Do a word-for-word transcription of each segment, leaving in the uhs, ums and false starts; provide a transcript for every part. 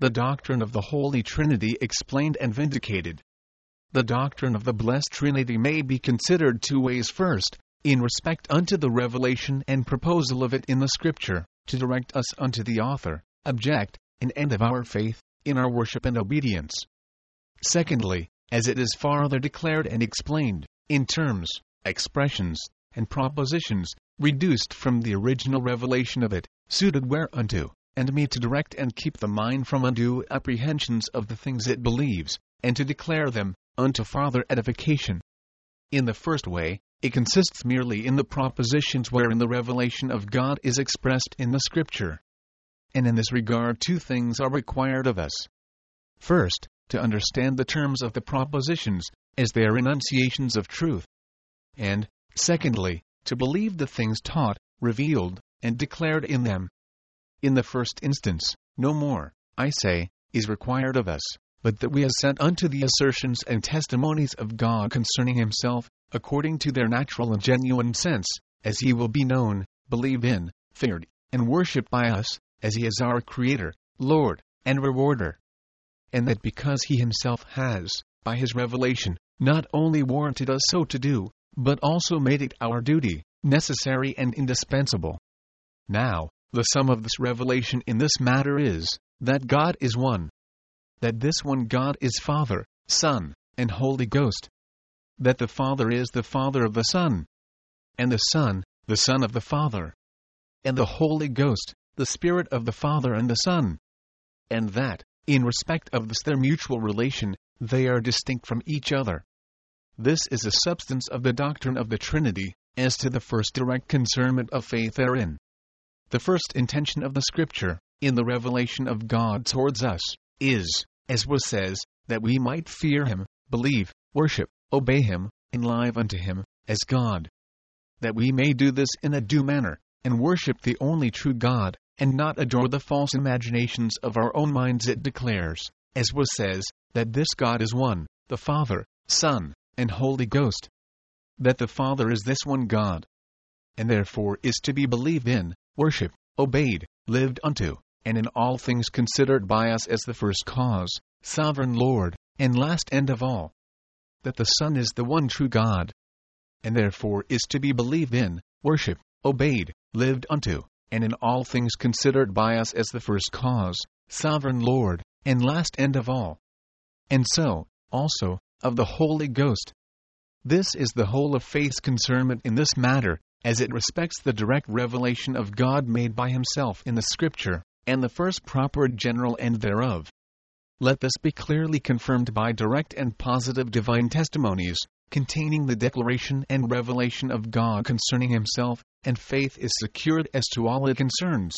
the doctrine of the Holy Trinity explained and vindicated. The doctrine of the Blessed Trinity may be considered two ways. First, in respect unto the revelation and proposal of it in the Scripture, to direct us unto the author, object, and end of our faith, in our worship and obedience. Secondly, as it is farther declared and explained, in terms, expressions, and propositions, reduced from the original revelation of it, suited whereunto, and meet to direct and keep the mind from undue apprehensions of the things it believes, and to declare them, unto farther edification. In the first way, it consists merely in the propositions wherein the revelation of God is expressed in the Scripture. And in this regard two things are required of us. First, to understand the terms of the propositions, as they are enunciations of truth. And, secondly, to believe the things taught, revealed, and declared in them. In the first instance, no more, I say, is required of us, but that we assent unto the assertions and testimonies of God concerning Himself, according to their natural and genuine sense, as He will be known, believed in, feared, and worshipped by us, as He is our Creator, Lord, and Rewarder. And that because He Himself has, by His revelation, not only warranted us so to do, but also made it our duty, necessary and indispensable. Now, the sum of this revelation in this matter is, that God is one. That this one God is Father, Son, and Holy Ghost. That the Father is the Father of the Son. And the Son, the Son of the Father. And the Holy Ghost, the Spirit of the Father and the Son. And that, in respect of this their mutual relation, they are distinct from each other. This is the substance of the doctrine of the Trinity, as to the first direct concernment of faith therein. The first intention of the Scripture, in the revelation of God towards us, is, as was says, that we might fear Him, believe, worship, obey Him, and live unto Him, as God. That we may do this in a due manner, and worship the only true God, and not adore the false imaginations of our own minds. It declares, as was says, that this God is one, the Father, Son, and Holy Ghost. That the Father is this one God, and therefore is to be believed in, worshipped, obeyed, lived unto, and in all things considered by us as the first cause, sovereign Lord, and last end of all. That the Son is the one true God, and therefore is to be believed in, worshipped, obeyed, lived unto, and in all things considered by us as the first cause, sovereign Lord, and last end of all. And so, also, of the Holy Ghost. This is the whole of faith's concernment in this matter, as it respects the direct revelation of God made by Himself in the Scripture, and the first proper general end thereof. Let this be clearly confirmed by direct and positive divine testimonies, containing the declaration and revelation of God concerning Himself, and faith is secured as to all it concerns.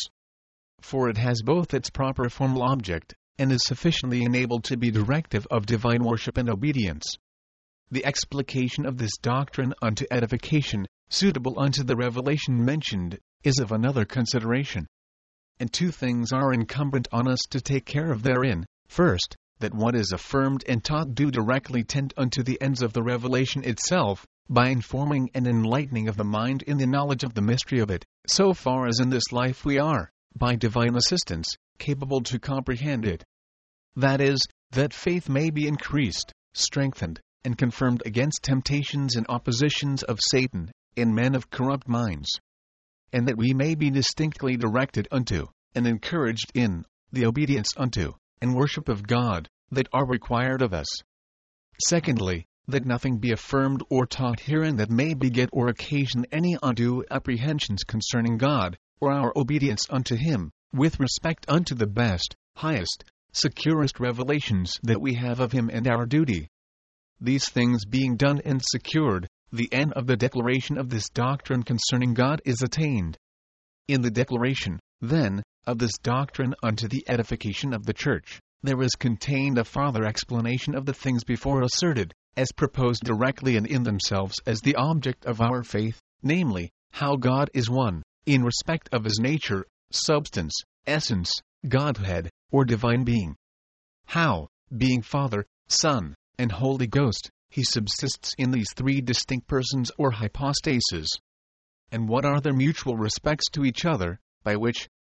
For it has both its proper formal object, and is sufficiently enabled to be directive of divine worship and obedience. The explication of this doctrine unto edification, suitable unto the revelation mentioned, is of another consideration. And two things are incumbent on us to take care of therein. First, that what is affirmed and taught do directly tend unto the ends of the revelation itself, by informing and enlightening of the mind in the knowledge of the mystery of it, so far as in this life we are, by divine assistance, capable to comprehend it. That is, that faith may be increased, strengthened, and confirmed against temptations and oppositions of Satan, in men of corrupt minds. And that we may be distinctly directed unto, and encouraged in, the obedience unto, and worship of God, that are required of us. Secondly, that nothing be affirmed or taught herein that may beget or occasion any undue apprehensions concerning God, or our obedience unto Him, with respect unto the best, highest, securest revelations that we have of Him and our duty. These things being done and secured, the end of the declaration of this doctrine concerning God is attained. In the declaration, then, of this doctrine unto the edification of the Church, there is contained a farther explanation of the things before asserted, as proposed directly and in themselves as the object of our faith, namely, how God is one, in respect of His nature, substance, essence, Godhead, or divine being. How, being Father, Son, and Holy Ghost, He subsists in these three distinct persons or hypostases. And what are their mutual respects to each other, by which,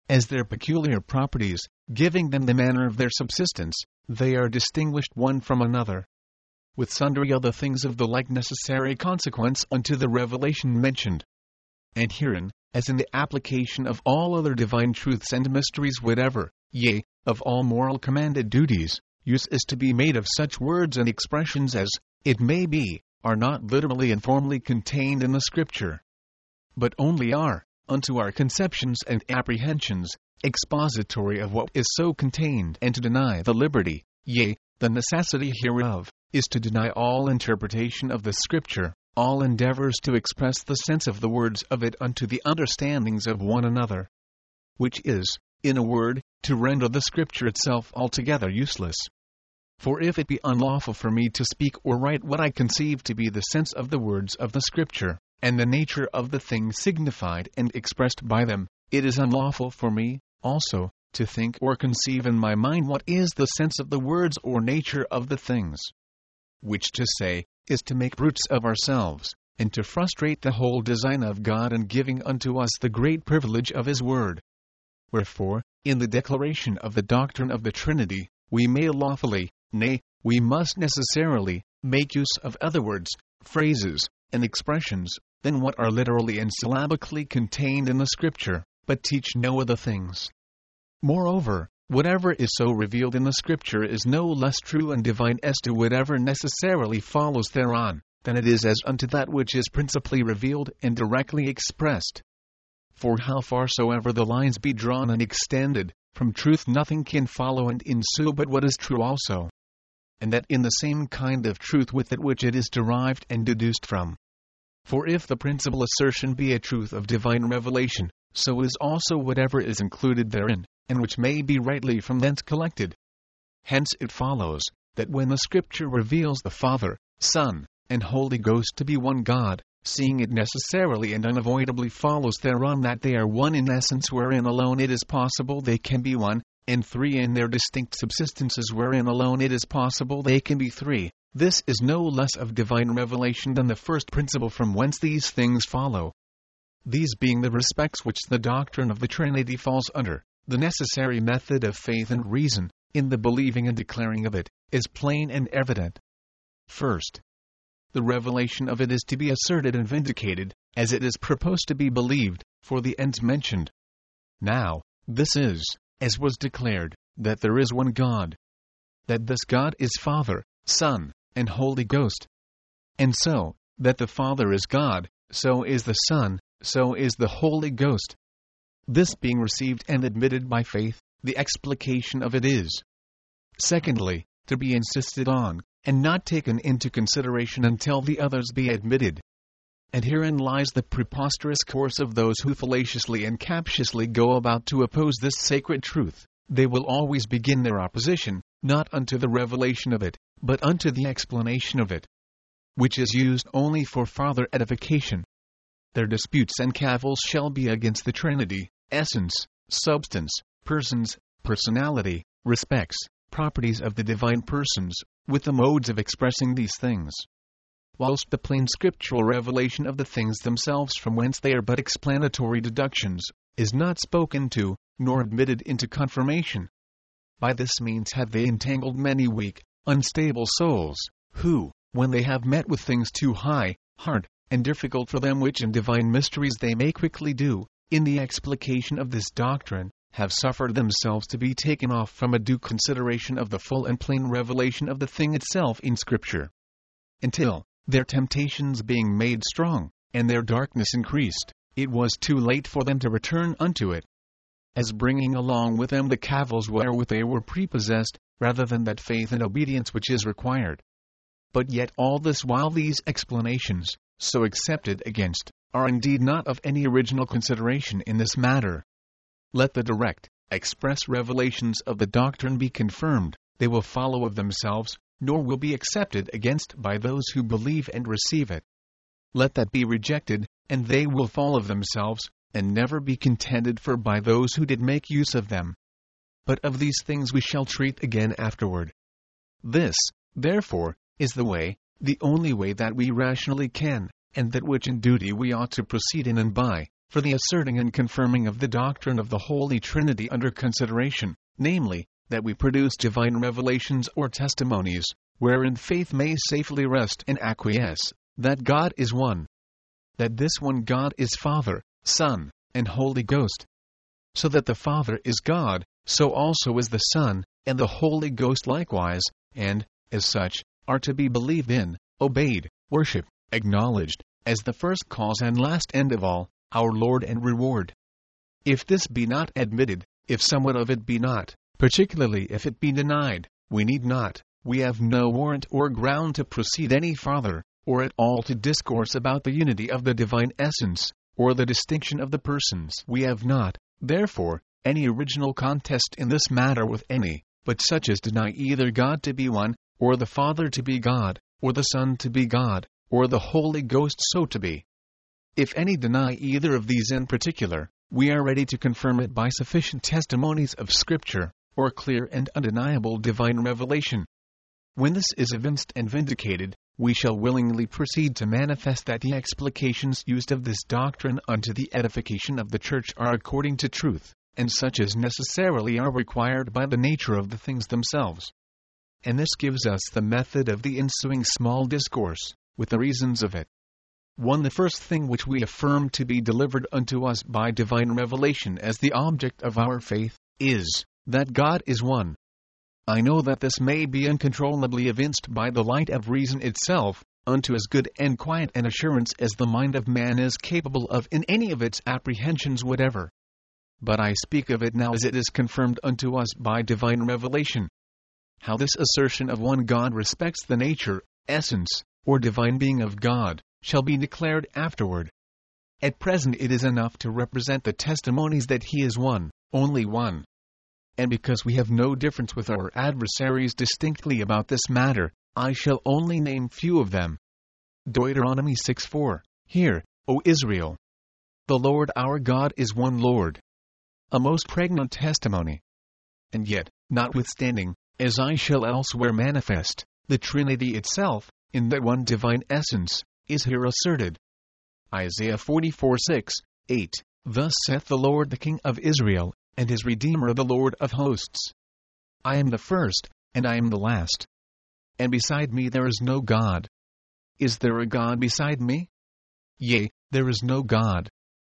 as their peculiar properties, giving them the manner of their subsistence, they are distinguished one from another, with sundry other things of the like necessary consequence unto the revelation mentioned. And herein, as in the application of all other divine truths and mysteries whatever, yea, of all moral commanded duties, use is to be made of such words and expressions as, it may be, are not literally and formally contained in the Scripture, but only are, unto our conceptions and apprehensions, expository of what is so contained, and to deny the liberty, yea, the necessity hereof, is to deny all interpretation of the Scripture, all endeavors to express the sense of the words of it unto the understandings of one another, which is, in a word, to render the Scripture itself altogether useless. For if it be unlawful for me to speak or write what I conceive to be the sense of the words of the Scripture, and the nature of the things signified and expressed by them, it is unlawful for me, also, to think or conceive in my mind what is the sense of the words or nature of the things. Which to say, is to make brutes of ourselves, and to frustrate the whole design of God in giving unto us the great privilege of His Word. Wherefore, in the declaration of the doctrine of the Trinity, we may lawfully, nay, we must necessarily, make use of other words, phrases, and expressions, than what are literally and syllabically contained in the Scripture, but teach no other things. Moreover, whatever is so revealed in the Scripture is no less true and divine as to whatever necessarily follows thereon, than it is as unto that which is principally revealed and directly expressed. For how far soever the lines be drawn and extended, from truth nothing can follow and ensue but what is true also, and that in the same kind of truth with it which it is derived and deduced from. For if the principal assertion be a truth of divine revelation, so is also whatever is included therein, and which may be rightly from thence collected. Hence it follows, that when the Scripture reveals the Father, Son, and Holy Ghost to be one God, seeing it necessarily and unavoidably follows thereon that they are one in essence wherein alone it is possible they can be one, and three in their distinct subsistences wherein alone it is possible they can be three, this is no less of divine revelation than the first principle from whence these things follow. These being the respects which the doctrine of the Trinity falls under, the necessary method of faith and reason, in the believing and declaring of it, is plain and evident. First, the revelation of it is to be asserted and vindicated, as it is proposed to be believed, for the ends mentioned. Now, this is, as was declared, that there is one God. That this God is Father, Son, and Holy Ghost. And so, that the Father is God, so is the Son, so is the Holy Ghost. This being received and admitted by faith, the explication of it is, secondly, to be insisted on, and not taken into consideration until the others be admitted. And herein lies the preposterous course of those who fallaciously and captiously go about to oppose this sacred truth. They will always begin their opposition, not unto the revelation of it, but unto the explanation of it, which is used only for farther edification. Their disputes and cavils shall be against the Trinity, essence, substance, persons, personality, respects, properties of the divine persons, with the modes of expressing these things. Whilst the plain scriptural revelation of the things themselves from whence they are but explanatory deductions, is not spoken to, nor admitted into confirmation. By this means have they entangled many weak, unstable souls, who, when they have met with things too high, hard, and difficult for them which in divine mysteries they may quickly do, in the explication of this doctrine, have suffered themselves to be taken off from a due consideration of the full and plain revelation of the thing itself in Scripture. Until, their temptations being made strong, and their darkness increased, it was too late for them to return unto it, as bringing along with them the cavils wherewith they were prepossessed, rather than that faith and obedience which is required. But yet all this while these explanations, so accepted against, are indeed not of any original consideration in this matter. Let the direct, express revelations of the doctrine be confirmed, they will follow of themselves, nor will be accepted against by those who believe and receive it. Let that be rejected, and they will fall of themselves, and never be contended for by those who did make use of them. But of these things we shall treat again afterward. This, therefore, is the way, the only way that we rationally can, and that which in duty we ought to proceed in and by, for the asserting and confirming of the doctrine of the Holy Trinity under consideration, namely, that we produce divine revelations or testimonies, wherein faith may safely rest and acquiesce, that God is one. That this one God is Father, Son, and Holy Ghost. So that the Father is God, so also is the Son, and the Holy Ghost likewise, and, as such, are to be believed in, obeyed, worshipped, acknowledged, as the first cause and last end of all, our Lord and reward. If this be not admitted, if somewhat of it be not, particularly if it be denied, we need not, we have no warrant or ground to proceed any farther, or at all to discourse about the unity of the divine essence, or the distinction of the persons. We have not, therefore, any original contest in this matter with any, but such as deny either God to be one, or the Father to be God, or the Son to be God, or the Holy Ghost so to be. If any deny either of these in particular, we are ready to confirm it by sufficient testimonies of Scripture, or clear and undeniable divine revelation. When this is evinced and vindicated, we shall willingly proceed to manifest that the explications used of this doctrine unto the edification of the Church are according to truth, and such as necessarily are required by the nature of the things themselves. And this gives us the method of the ensuing small discourse, with the reasons of it. one. The first thing which we affirm to be delivered unto us by divine revelation as the object of our faith, is, that God is one. I know that this may be uncontrollably evinced by the light of reason itself, unto as good and quiet an assurance as the mind of man is capable of in any of its apprehensions whatever. But I speak of it now as it is confirmed unto us by divine revelation. How this assertion of one God respects the nature, essence, or divine being of God, shall be declared afterward. At present it is enough to represent the testimonies that He is one, only one. And because we have no difference with our adversaries distinctly about this matter, I shall only name few of them. Deuteronomy six four, Hear, O Israel! The Lord our God is one Lord. A most pregnant testimony. And yet, notwithstanding, as I shall elsewhere manifest, the Trinity itself, in that one divine essence, is here asserted. Isaiah forty-four six, eight, Thus saith the Lord the King of Israel, and his Redeemer the Lord of hosts. I am the first, and I am the last. And beside me there is no God. Is there a God beside me? Yea, there is no God.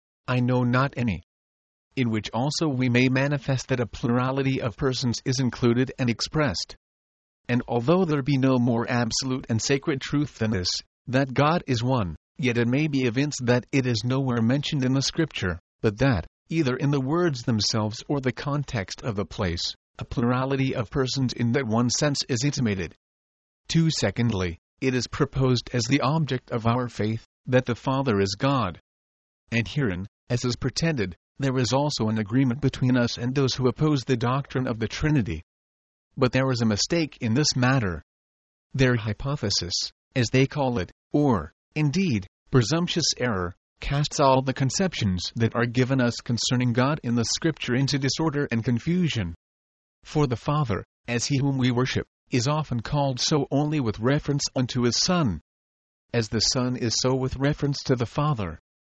I know not any. In which also we may manifest that a plurality of persons is included and expressed. And although there be no more absolute and sacred truth than this, that God is one, yet it may be evinced that it is nowhere mentioned in the Scripture, but that, either in the words themselves or the context of the place, a plurality of persons in that one sense is intimated. two. Secondly, it is proposed as the object of our faith, that the Father is God. And herein, as is pretended, there is also an agreement between us and those who oppose the doctrine of the Trinity. But there is a mistake in this matter. Their hypothesis, as they call it, or, indeed, presumptuous error, casts all the conceptions that are given us concerning God in the Scripture into disorder and confusion. For the Father, as He whom we worship, is often called so only with reference unto His Son. As the Son is so with reference to the Father.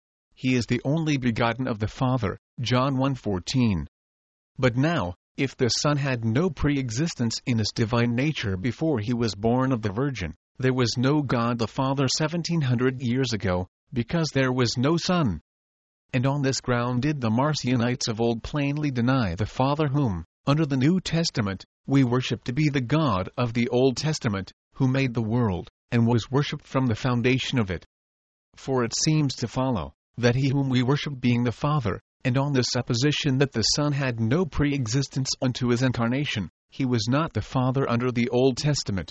He is the only begotten of the Father, John one fourteen. But now, if the Son had no pre-existence in His divine nature before He was born of the Virgin, there was no God the Father seventeen hundred years ago, because there was no Son. And on this ground did the Marcionites of old plainly deny the Father whom, under the New Testament, we worship to be the God of the Old Testament, who made the world, and was worshipped from the foundation of it. For it seems to follow, that He whom we worship being the Father, and on the supposition that the Son had no pre-existence unto His incarnation, He was not the Father under the Old Testament.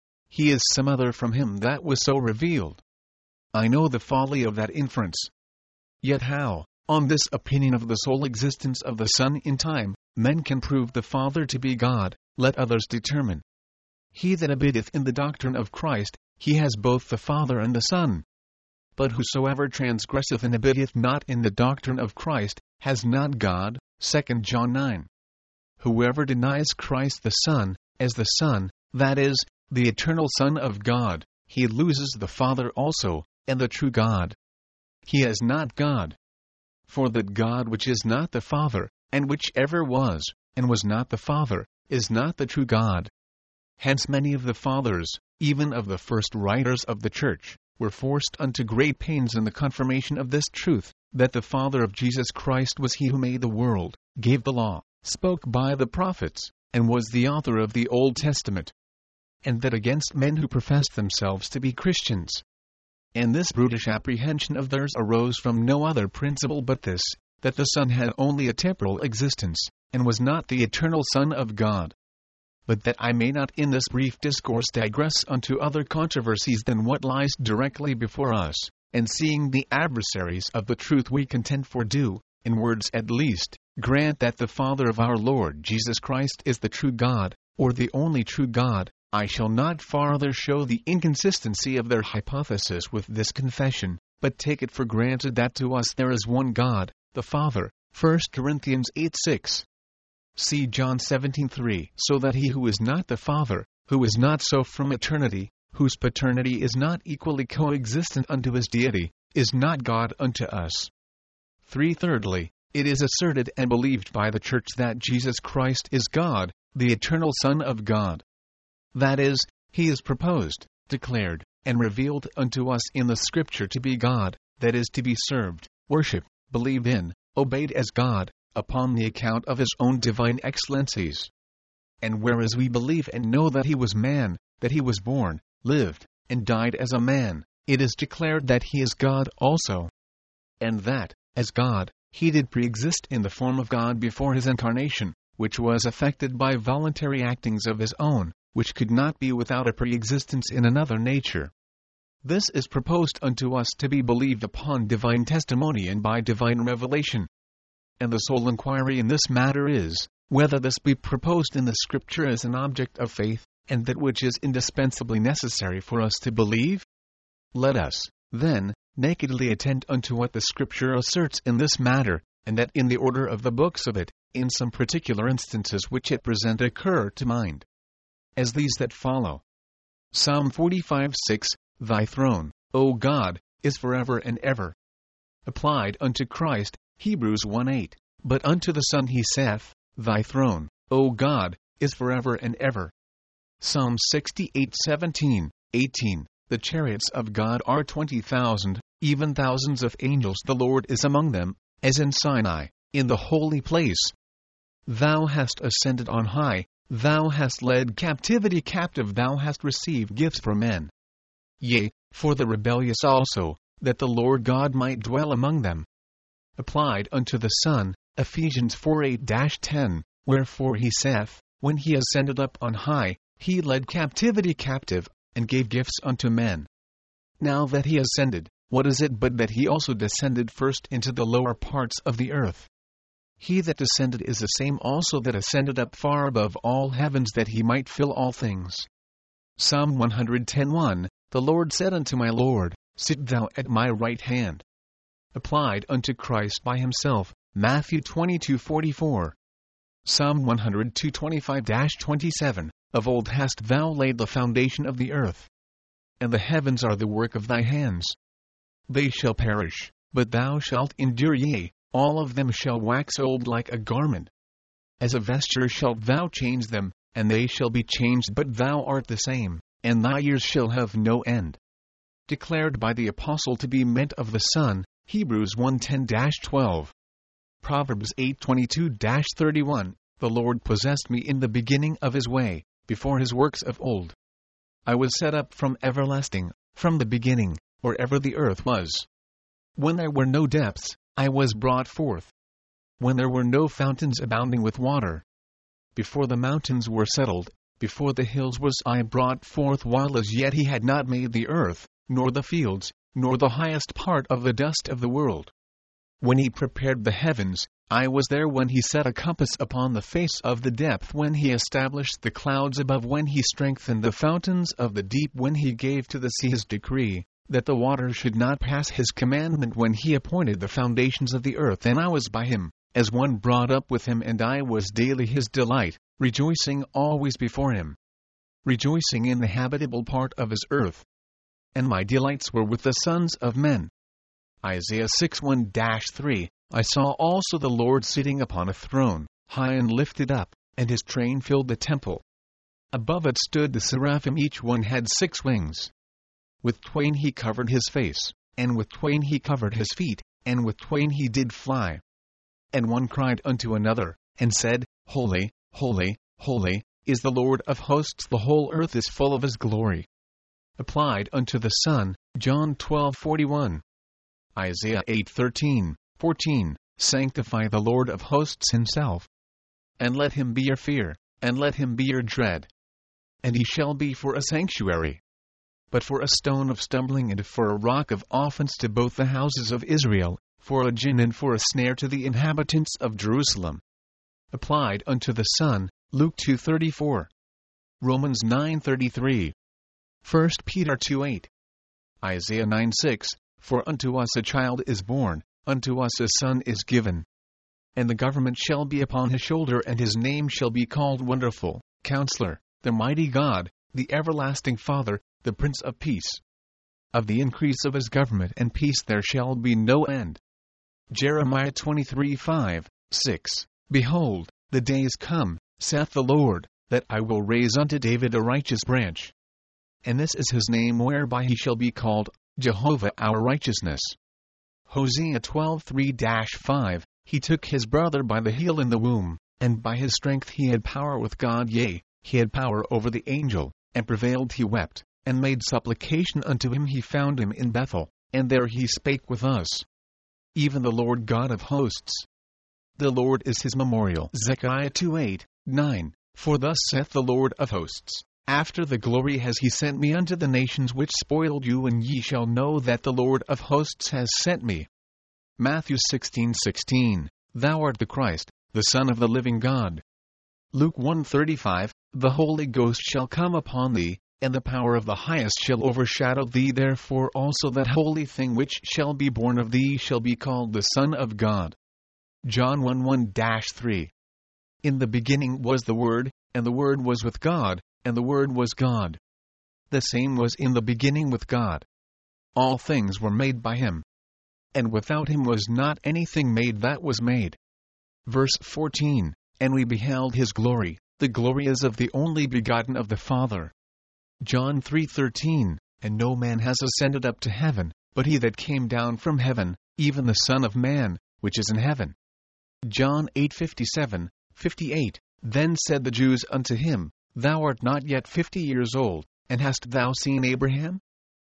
He is some other from Him that was so revealed. I know the folly of that inference. Yet how, on this opinion of the sole existence of the Son in time, men can prove the Father to be God, let others determine. He that abideth in the doctrine of Christ, he has both the Father and the Son. But whosoever transgresseth and abideth not in the doctrine of Christ, has not God, Second John nine. Whoever denies Christ the Son, as the Son, that is, the eternal Son of God, he loses the Father also, and the true God. He is not God. For that God which is not the Father, and which ever was, and was not the Father, is not the true God. Hence many of the fathers, even of the first writers of the Church, were forced unto great pains in the confirmation of this truth, that the Father of Jesus Christ was he who made the world, gave the law, spoke by the prophets, and was the author of the Old Testament. And that against men who professed themselves to be Christians. And this brutish apprehension of theirs arose from no other principle but this, that the Son had only a temporal existence, and was not the eternal Son of God. But that I may not in this brief discourse digress unto other controversies than what lies directly before us, and seeing the adversaries of the truth we contend for do, in words at least, grant that the Father of our Lord Jesus Christ is the true God, or the only true God, I shall not farther show the inconsistency of their hypothesis with this confession, but take it for granted that to us there is one God, the Father, First Corinthians eight six. See John seventeen three. So that he who is not the Father, who is not so from eternity, whose paternity is not equally coexistent unto his deity, is not God unto us. three. Thirdly, it is asserted and believed by the Church that Jesus Christ is God, the eternal Son of God. That is, he is proposed, declared, and revealed unto us in the Scripture to be God, that is to be served, worshipped, believed in, obeyed as God, upon the account of his own divine excellencies. And whereas we believe and know that he was man, that he was born, lived, and died as a man, it is declared that he is God also. And that, as God, he did pre-exist in the form of God before his incarnation, which was effected by voluntary actings of his own, which could not be without a pre-existence in another nature. This is proposed unto us to be believed upon divine testimony and by divine revelation. And the sole inquiry in this matter is, whether this be proposed in the Scripture as an object of faith, and that which is indispensably necessary for us to believe? Let us, then, nakedly attend unto what the Scripture asserts in this matter, and that in the order of the books of it, in some particular instances which at present occur to mind. As these that follow. Psalm forty-five six, Thy throne, O God, is forever and ever. Applied unto Christ, Hebrews one eight, But unto the Son he saith, Thy throne, O God, is forever and ever. Psalm sixty-eight seventeen, eighteen, The chariots of God are twenty thousand, even thousands of angels the Lord is among them, as in Sinai, in the holy place. Thou hast ascended on high, thou hast led captivity captive, thou hast received gifts from men. Yea, for the rebellious also, that the Lord God might dwell among them. Applied unto the Son, Ephesians four eight ten, Wherefore he saith, When he ascended up on high, he led captivity captive, and gave gifts unto men. Now that he ascended, what is it but that he also descended first into the lower parts of the earth? He that descended is the same also that ascended up far above all heavens, that he might fill all things. Psalm one ten one, The Lord said unto my Lord, Sit thou at my right hand. Applied unto Christ by himself, Matthew twenty-two forty-four. Psalm one oh two twenty-five twenty-seven, Of old hast thou laid the foundation of the earth, and the heavens are the work of thy hands. They shall perish, but thou shalt endure, yea, all of them shall wax old like a garment. As a vesture shalt thou change them, and they shall be changed, but thou art the same, and thy years shall have no end. Declared by the Apostle to be meant of the Son, Hebrews one ten twelve. Proverbs eight twenty-two thirty-one, The Lord possessed me in the beginning of his way, before his works of old. I was set up from everlasting, from the beginning, or ever the earth was. When there were no depths, I was brought forth. When there were no fountains abounding with water. Before the mountains were settled, before the hills was I brought forth, while as yet he had not made the earth, nor the fields, nor the highest part of the dust of the world. When he prepared the heavens, I was there. When he set a compass upon the face of the depth, when he established the clouds above, when he strengthened the fountains of the deep, when he gave to the sea his decree, that the waters should not pass his commandment, when he appointed the foundations of the earth. And I was by him, as one brought up with him, and I was daily his delight, rejoicing always before him, rejoicing in the habitable part of his earth. And my delights were with the sons of men. Isaiah six one three, I saw also the Lord sitting upon a throne, high and lifted up, and his train filled the temple. Above it stood the seraphim, each one had six wings. With twain he covered his face, and with twain he covered his feet, and with twain he did fly. And one cried unto another, and said, Holy, holy, holy, is the Lord of hosts, the whole earth is full of his glory. Applied unto the Son, John twelve forty-one. Isaiah eight thirteen, fourteen, Sanctify the Lord of hosts himself. And let him be your fear, and let him be your dread. And he shall be for a sanctuary, but for a stone of stumbling and for a rock of offense to both the houses of Israel, for a gin and for a snare to the inhabitants of Jerusalem. Applied unto the Son, Luke two thirty-four. Romans nine thirty-three. First Peter two eight. Isaiah nine six, For unto us a child is born, unto us a son is given. And the government shall be upon his shoulder, and his name shall be called Wonderful, Counselor, the Mighty God, the Everlasting Father, the Prince of Peace. Of the increase of his government and peace there shall be no end. Jeremiah twenty-three five, six. Behold, the days come, saith the Lord, that I will raise unto David a righteous branch. And this is his name whereby he shall be called, Jehovah our righteousness. Hosea twelve three to five. He took his brother by the heel in the womb, and by his strength he had power with God, yea, he had power over the angel, and prevailed. He wept, and made supplication unto him. He found him in Bethel, and there he spake with us. Even the Lord God of hosts. The Lord is his memorial. Zechariah two eight, nine. For thus saith the Lord of hosts, After the glory has he sent me unto the nations which spoiled you, and ye shall know that the Lord of hosts has sent me. Matthew sixteen sixteen. Thou art the Christ, the Son of the living God. Luke one thirty-five. The Holy Ghost shall come upon thee, and the power of the Highest shall overshadow thee. Therefore also that holy thing which shall be born of thee shall be called the Son of God. John one one to three. In the beginning was the Word, and the Word was with God, and the Word was God. The same was in the beginning with God. All things were made by him, and without him was not anything made that was made. Verse fourteen. And we beheld his glory, the glory is of the only begotten of the Father. John three thirteen. And no man has ascended up to heaven, but he that came down from heaven, even the Son of Man, which is in heaven. John eight fifty-seven, fifty-eight. Then said the Jews unto him, Thou art not yet fifty years old, and hast thou seen Abraham?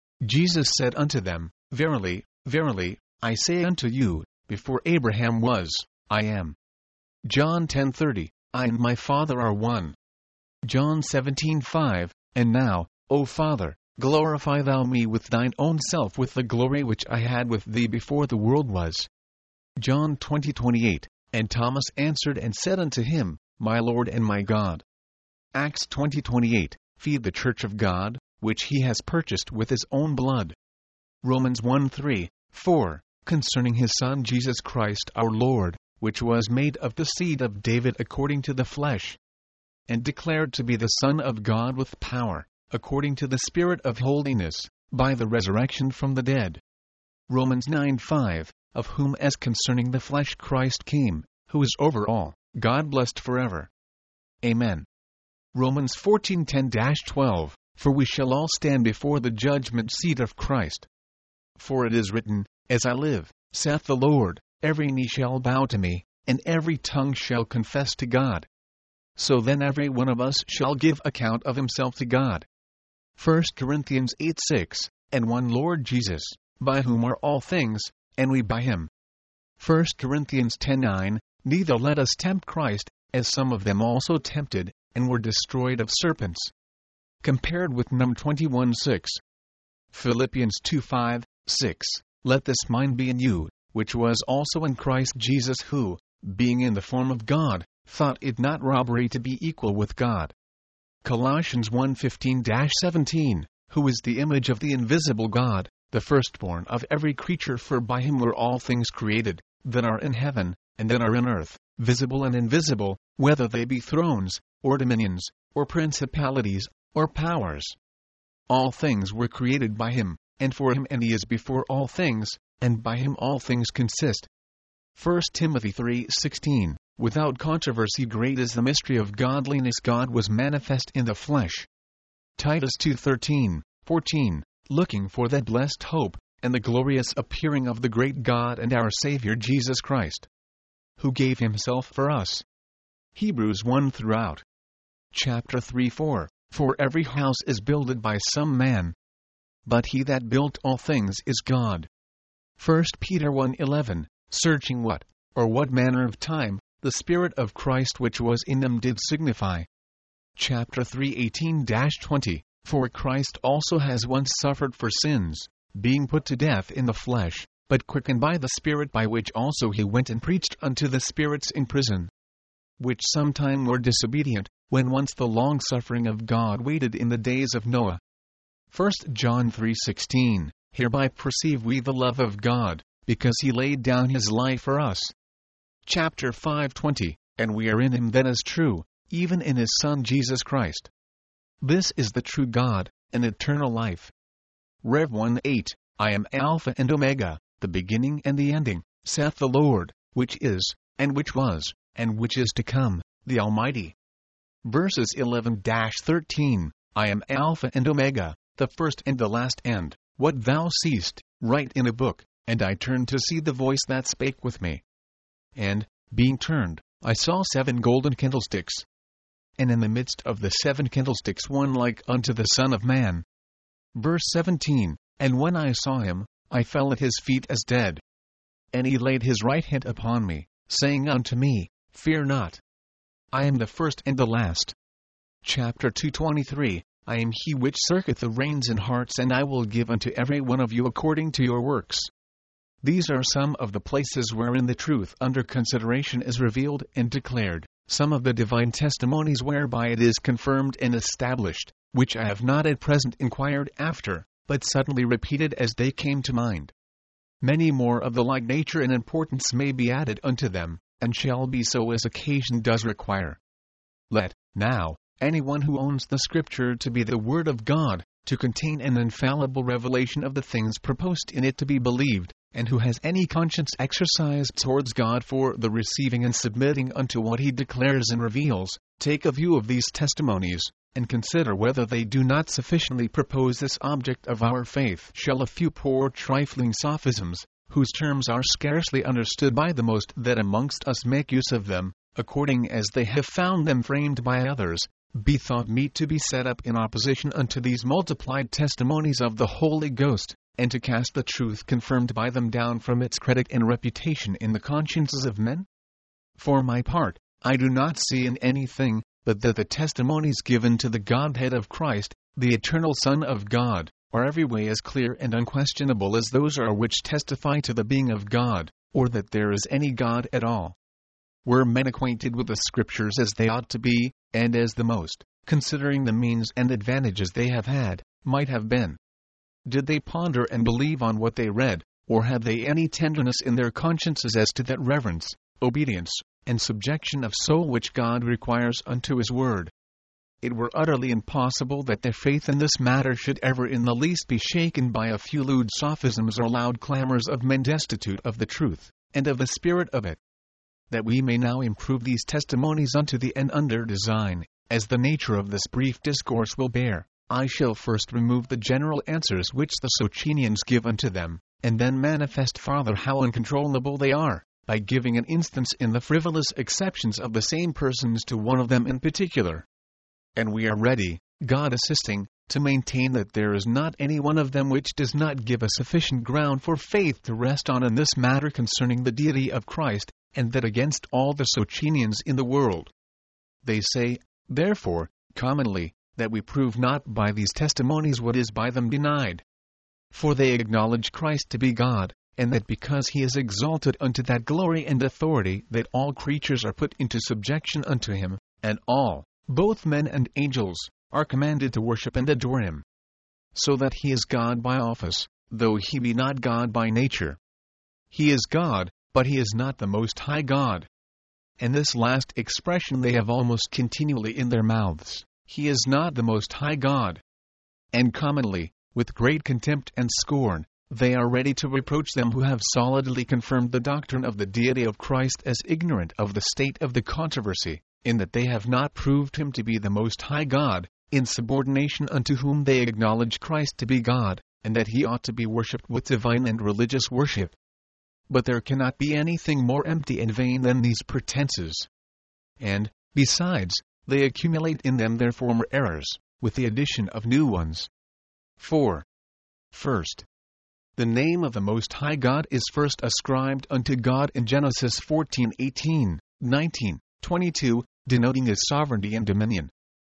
Jesus said unto them, Verily, verily, I say unto you, before Abraham was, I am. John ten thirty. I and my Father are one. John seventeen five. And now, O Father, glorify thou me with thine own self with the glory which I had with thee before the world was. John twenty twenty-eight. And Thomas answered and said unto him, My Lord and my God. Acts twenty twenty-eight. Feed the church of God, which he has purchased with his own blood. Romans one three, four. Concerning his Son Jesus Christ our Lord, which was made of the seed of David according to the flesh, and declared to be the Son of God with power, according to the Spirit of holiness, by the resurrection from the dead. Romans nine five. Of whom as concerning the flesh Christ came, who is over all, God blessed forever. Amen. Romans fourteen ten to twelve. For we shall all stand before the judgment seat of Christ. For it is written, As I live, saith the Lord, every knee shall bow to me, and every tongue shall confess to God. So then every one of us shall give account of himself to God. First Corinthians eight six. And one Lord Jesus, by whom are all things, and we by him. First Corinthians ten nine. Neither let us tempt Christ, as some of them also tempted, and were destroyed of serpents. Compared with Num twenty-one six. Philippians two five, six. Let this mind be in you, which was also in Christ Jesus, who, being in the form of God, thought it not robbery to be equal with God. Colossians one fifteen to seventeen. Who is the image of the invisible God, the firstborn of every creature, for by him were all things created, that are in heaven, and that are in earth, visible and invisible, whether they be thrones, or dominions, or principalities, or powers. All things were created by him, and for him, and he is before all things, and by him all things consist. First Timothy three sixteen, without controversy great is the mystery of godliness, God was manifest in the flesh. Titus two thirteen, fourteen, looking for that blessed hope, and the glorious appearing of the great God and our Savior Jesus Christ, who gave himself for us. Hebrews one throughout. Chapter three four, for every house is builded by some man, but he that built all things is God. First Peter one eleven, searching what, or what manner of time, the Spirit of Christ which was in them did signify. Chapter three eighteen to twenty, for Christ also has once suffered for sins, being put to death in the flesh, but quickened by the Spirit, by which also he went and preached unto the spirits in prison, which sometime were disobedient, when once the long-suffering of God waited in the days of Noah. First John three sixteen, hereby perceive we the love of God, because he laid down his life for us. Chapter five twenty, and we are in him that is true, even in his Son Jesus Christ. This is the true God, and eternal life. Rev one eight, I am Alpha and Omega, the beginning and the ending, saith the Lord, which is, and which was, and which is to come, the Almighty. Verses eleven to thirteen, I am Alpha and Omega, the first and the last, and what thou seest, write in a book. And I turned to see the voice that spake with me. And, being turned, I saw seven golden candlesticks. And in the midst of the seven candlesticks one like unto the Son of Man. Verse seventeen, and when I saw him, I fell at his feet as dead. And he laid his right hand upon me, saying unto me, Fear not. I am the first and the last. Chapter two twenty-three, I am he which searcheth the reins and hearts, and I will give unto every one of you according to your works. These are some of the places wherein the truth under consideration is revealed and declared, some of the divine testimonies whereby it is confirmed and established, which I have not at present inquired after, but suddenly repeated as they came to mind. Many more of the like nature and importance may be added unto them, and shall be so as occasion does require. Let, now, anyone who owns the Scripture to be the Word of God, to contain an infallible revelation of the things proposed in it to be believed, and who has any conscience exercised towards God for the receiving and submitting unto what he declares and reveals, take a view of these testimonies, and consider whether they do not sufficiently propose this object of our faith. Shall a few poor trifling sophisms, whose terms are scarcely understood by the most that amongst us make use of them, according as they have found them framed by others, be thought meet to be set up in opposition unto these multiplied testimonies of the Holy Ghost, and to cast the truth confirmed by them down from its credit and reputation in the consciences of men? For my part, I do not see in anything, but that the testimonies given to the Godhead of Christ, the eternal Son of God, are every way as clear and unquestionable as those are which testify to the being of God, or that there is any God at all. Were men acquainted with the Scriptures as they ought to be, and as the most, considering the means and advantages they have had, might have been, did they ponder and believe on what they read, or had they any tenderness in their consciences as to that reverence, obedience, and subjection of soul which God requires unto his word? It were utterly impossible that their faith in this matter should ever in the least be shaken by a few lewd sophisms or loud clamors of men destitute of the truth, and of the spirit of it. That we may now improve these testimonies unto the end under design, as the nature of this brief discourse will bear, I shall first remove the general answers which the Socinians give unto them, and then manifest farther how uncontrollable they are, by giving an instance in the frivolous exceptions of the same persons to one of them in particular. And we are ready, God assisting, to maintain that there is not any one of them which does not give a sufficient ground for faith to rest on in this matter concerning the deity of Christ, and that against all the Socinians in the world. They say, therefore, commonly, that we prove not by these testimonies what is by them denied. For they acknowledge Christ to be God, and that because he is exalted unto that glory and authority that all creatures are put into subjection unto him, and all, both men and angels, are commanded to worship and adore him. So that he is God by office, though he be not God by nature. He is God, but he is not the Most High God. And this last expression they have almost continually in their mouths, he is not the Most High God. And commonly, with great contempt and scorn, they are ready to reproach them who have solidly confirmed the doctrine of the deity of Christ as ignorant of the state of the controversy, in that they have not proved him to be the Most High God, in subordination unto whom they acknowledge Christ to be God, and that he ought to be worshipped with divine and religious worship. But there cannot be anything more empty and vain than these pretenses. And, besides, they accumulate in them their former errors, with the addition of new ones. four. First, the name of the Most High God is first ascribed unto God in Genesis fourteen eighteen, nineteen, twenty-two, denoting his sovereignty and dominion.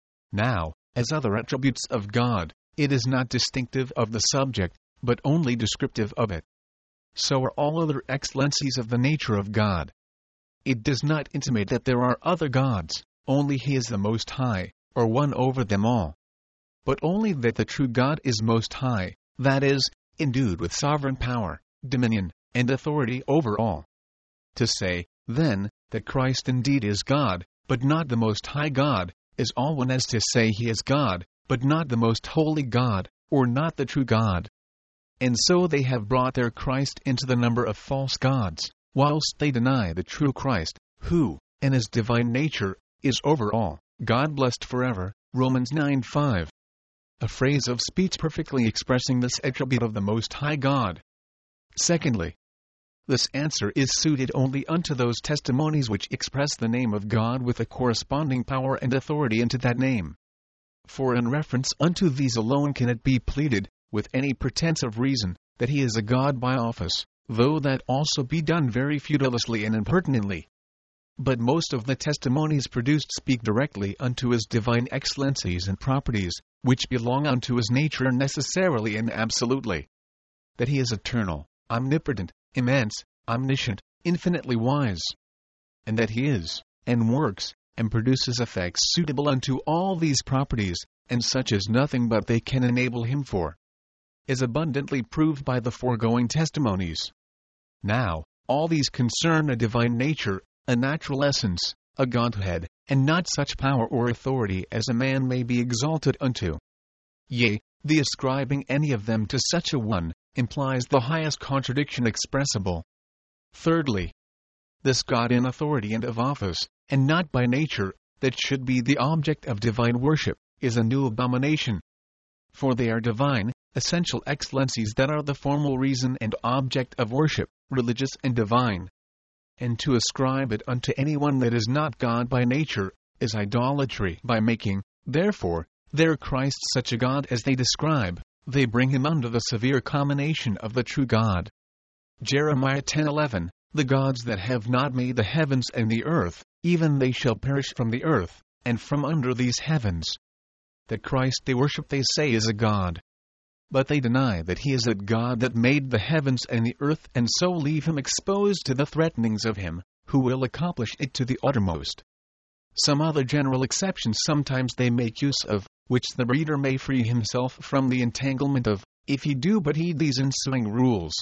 Now, as other attributes of God, it is not distinctive of the subject, but only descriptive of it. So are all other excellencies of the nature of God. It does not intimate that there are other gods, only he is the Most High, or one over them all. But only that the true God is Most High, that is, endued with sovereign power, dominion, and authority over all. To say, then, that Christ indeed is God, but not the Most High God, is all one as to say he is God, but not the most holy God, or not the true God. And so they have brought their Christ into the number of false gods, whilst they deny the true Christ, who, in his divine nature, is over all, God blessed forever, Romans nine five. A phrase of speech perfectly expressing this attribute of the Most High God. Secondly, this answer is suited only unto those testimonies which express the name of God with a corresponding power and authority unto that name. For in reference unto these alone can it be pleaded, with any pretense of reason, that he is a God by office, though that also be done very frivolously and impertinently. But most of the testimonies produced speak directly unto his divine excellencies and properties, which belong unto his nature necessarily and absolutely. That he is eternal, omnipotent, immense, omniscient, infinitely wise. And that he is, and works, and produces effects suitable unto all these properties, and such as nothing but they can enable him for, is abundantly proved by the foregoing testimonies. Now, all these concern a divine nature, a natural essence, a Godhead, and not such power or authority as a man may be exalted unto. Yea, the ascribing any of them to such a one, implies the highest contradiction expressible. Thirdly, this God in authority and of office, and not by nature, that should be the object of divine worship, is a new abomination. For they are divine, essential excellencies that are the formal reason and object of worship, religious and divine. And to ascribe it unto anyone that is not God by nature, is idolatry. By making, therefore, their Christ such a God as they describe, they bring him under the severe commination of the true God. Jeremiah ten eleven, the gods that have not made the heavens and the earth, even they shall perish from the earth, and from under these heavens. That Christ they worship they say is a God. But they deny that he is that God that made the heavens and the earth, and so leave him exposed to the threatenings of him, who will accomplish it to the uttermost. Some other general exceptions sometimes they make use of, which the reader may free himself from the entanglement of, if he do but heed these ensuing rules.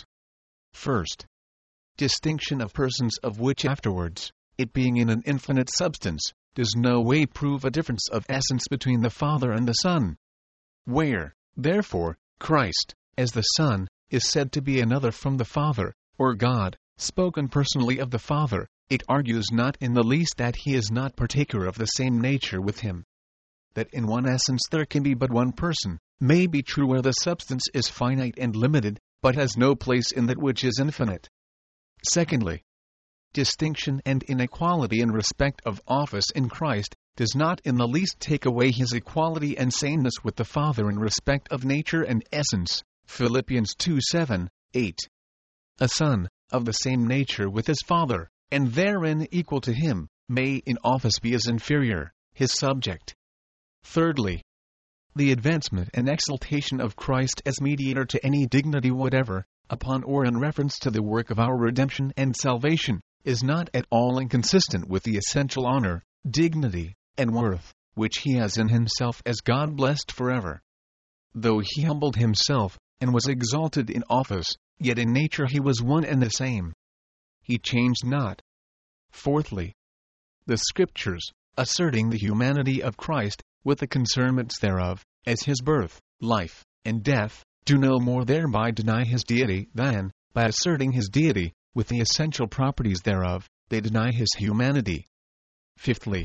First, distinction of persons, of which afterwards, it being in an infinite substance, does no way prove a difference of essence between the Father and the Son. Where, therefore, Christ, as the Son, is said to be another from the Father, or God, spoken personally of the Father, it argues not in the least that he is not partaker of the same nature with him. That in one essence there can be but one person, may be true where the substance is finite and limited, but has no place in that which is infinite. Secondly, distinction and inequality in respect of office in Christ does not in the least take away his equality and sameness with the Father in respect of nature and essence. Philippians two seven, eight. A son, of the same nature with his Father, and therein equal to him, may in office be his inferior, his subject. Thirdly, the advancement and exaltation of Christ as mediator to any dignity whatever, upon or in reference to the work of our redemption and salvation, is not at all inconsistent with the essential honor, dignity, and worth, which he has in himself as God blessed forever. Though he humbled himself, and was exalted in office, yet in nature he was one and the same. He changed not. Fourthly, the Scriptures, asserting the humanity of Christ, with the concernments thereof, as his birth, life, and death, do no more thereby deny his deity than, by asserting his deity, with the essential properties thereof, they deny his humanity. Fifthly,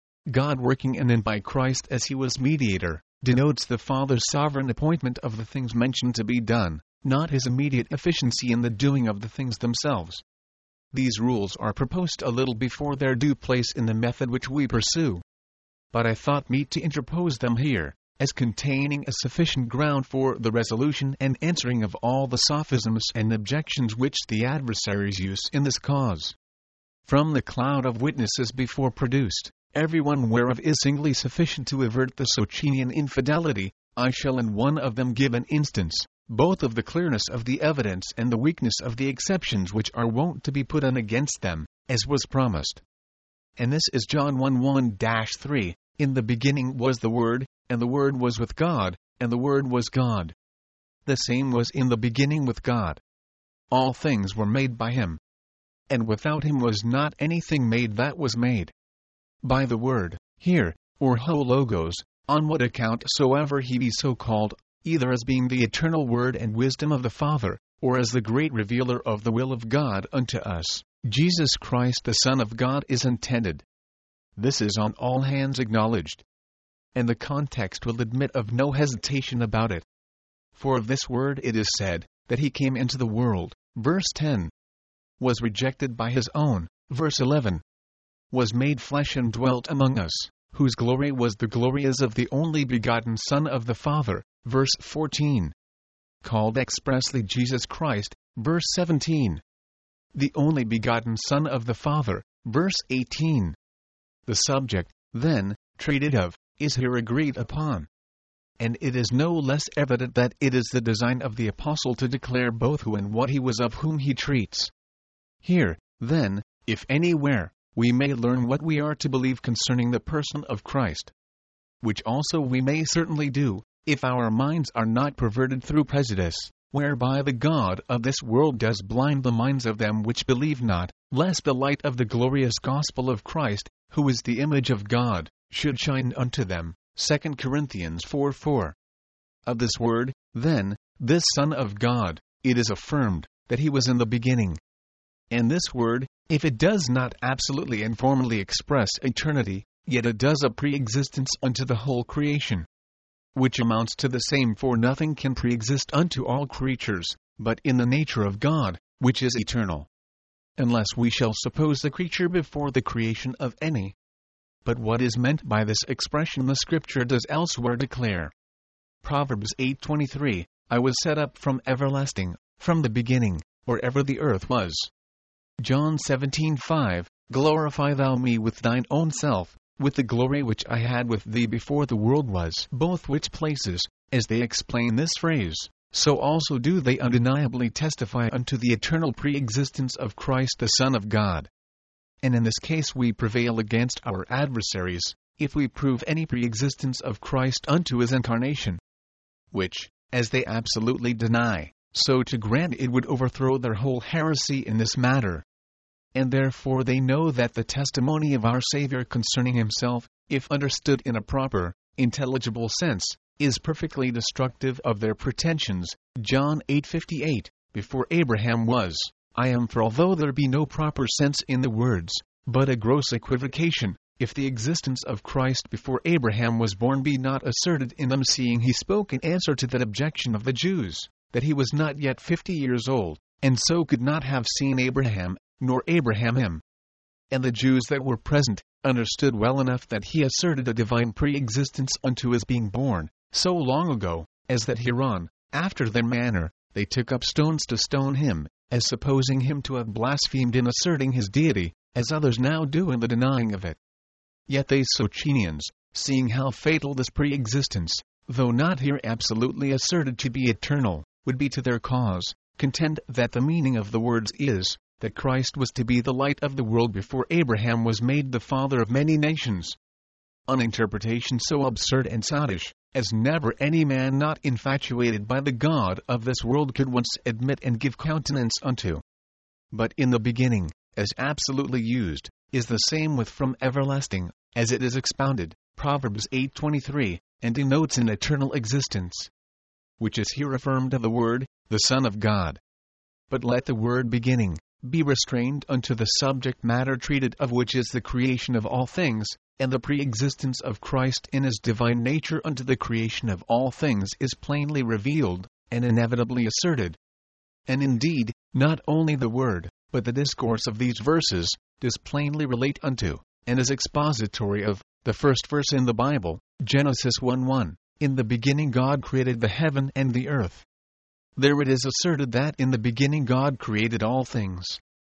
God working in and by Christ as he was mediator, denotes the Father's sovereign appointment of the things mentioned to be done, not his immediate efficiency in the doing of the things themselves. These rules are proposed a little before their due place in the method which we pursue. But I thought meet to interpose them here, as containing a sufficient ground for the resolution and answering of all the sophisms and objections which the adversaries use in this cause. From the cloud of witnesses before produced, every one whereof is singly sufficient to avert the Socinian infidelity, I shall in one of them give an instance, both of the clearness of the evidence and the weakness of the exceptions which are wont to be put in against them, as was promised. And this is John one one dash three, in the beginning was the Word, and the Word was with God, and the Word was God. The same was in the beginning with God. All things were made by him. And without him was not anything made that was made. By the Word, here, or ho logos, on what account soever he be so called, either as being the eternal Word and wisdom of the Father, or as the great revealer of the will of God unto us, Jesus Christ the Son of God is intended. This is on all hands acknowledged. And the context will admit of no hesitation about it. For of this Word it is said, that he came into the world, verse ten. Was rejected by his own, verse eleven. Was made flesh and dwelt among us, whose glory was the glory as of the only begotten Son of the Father, verse fourteen. Called expressly Jesus Christ, verse seventeen. The only begotten Son of the Father, verse eighteen. The subject, then, treated of, is here agreed upon. And it is no less evident that it is the design of the Apostle to declare both who and what he was of whom he treats. Here, then, if anywhere, we may learn what we are to believe concerning the person of Christ. Which also we may certainly do, if our minds are not perverted through prejudice, whereby the God of this world does blind the minds of them which believe not, lest the light of the glorious gospel of Christ, who is the image of God, should shine unto them. Second Corinthians four four. Of this Word, then, this Son of God, it is affirmed, that he was in the beginning. And this Word, if it does not absolutely and formally express eternity, yet it does a pre-existence unto the whole creation. Which amounts to the same, for nothing can pre-exist unto all creatures, but in the nature of God, which is eternal. Unless we shall suppose the creature before the creation of any. But what is meant by this expression the Scripture does elsewhere declare. Proverbs eight twenty-three, I was set up from everlasting, from the beginning, or ever the earth was. John seventeen five, glorify thou me with thine own self, with the glory which I had with thee before the world was. Both which places, as they explain this phrase, so also do they undeniably testify unto the eternal pre-existence of Christ the Son of God. And in this case we prevail against our adversaries, if we prove any pre-existence of Christ unto his incarnation. Which, as they absolutely deny, so to grant it would overthrow their whole heresy in this matter. And therefore they know that the testimony of our Savior concerning himself, if understood in a proper, intelligible sense, is perfectly destructive of their pretensions. John eight fifty-eight, before Abraham was, I am. For although there be no proper sense in the words, but a gross equivocation, if the existence of Christ before Abraham was born be not asserted in them, seeing he spoke in answer to that objection of the Jews, that he was not yet fifty years old, and so could not have seen Abraham, nor Abraham him. And the Jews that were present, understood well enough that he asserted a divine pre-existence unto his being born, so long ago, as that hereon, after their manner, they took up stones to stone him, as supposing him to have blasphemed in asserting his deity, as others now do in the denying of it. Yet they Socinians, seeing how fatal this pre-existence, though not here absolutely asserted to be eternal, would be to their cause, contend that the meaning of the words is, that Christ was to be the light of the world before Abraham was made the father of many nations. An interpretation so absurd and sottish, as never any man not infatuated by the God of this world could once admit and give countenance unto. But in the beginning, as absolutely used, is the same with from everlasting, as it is expounded, Proverbs eight twenty-three, and denotes an eternal existence. which is here affirmed of the Word, the Son of God. But let the word beginning be restrained unto the subject matter treated of, which is the creation of all things, and the pre-existence of Christ in his divine nature unto the creation of all things is plainly revealed, and inevitably asserted. And indeed, not only the word, but the discourse of these verses, does plainly relate unto, and is expository of, the first verse in the Bible, Genesis one one, in the beginning God created the heaven and the earth. There it is asserted that in the beginning God created all things.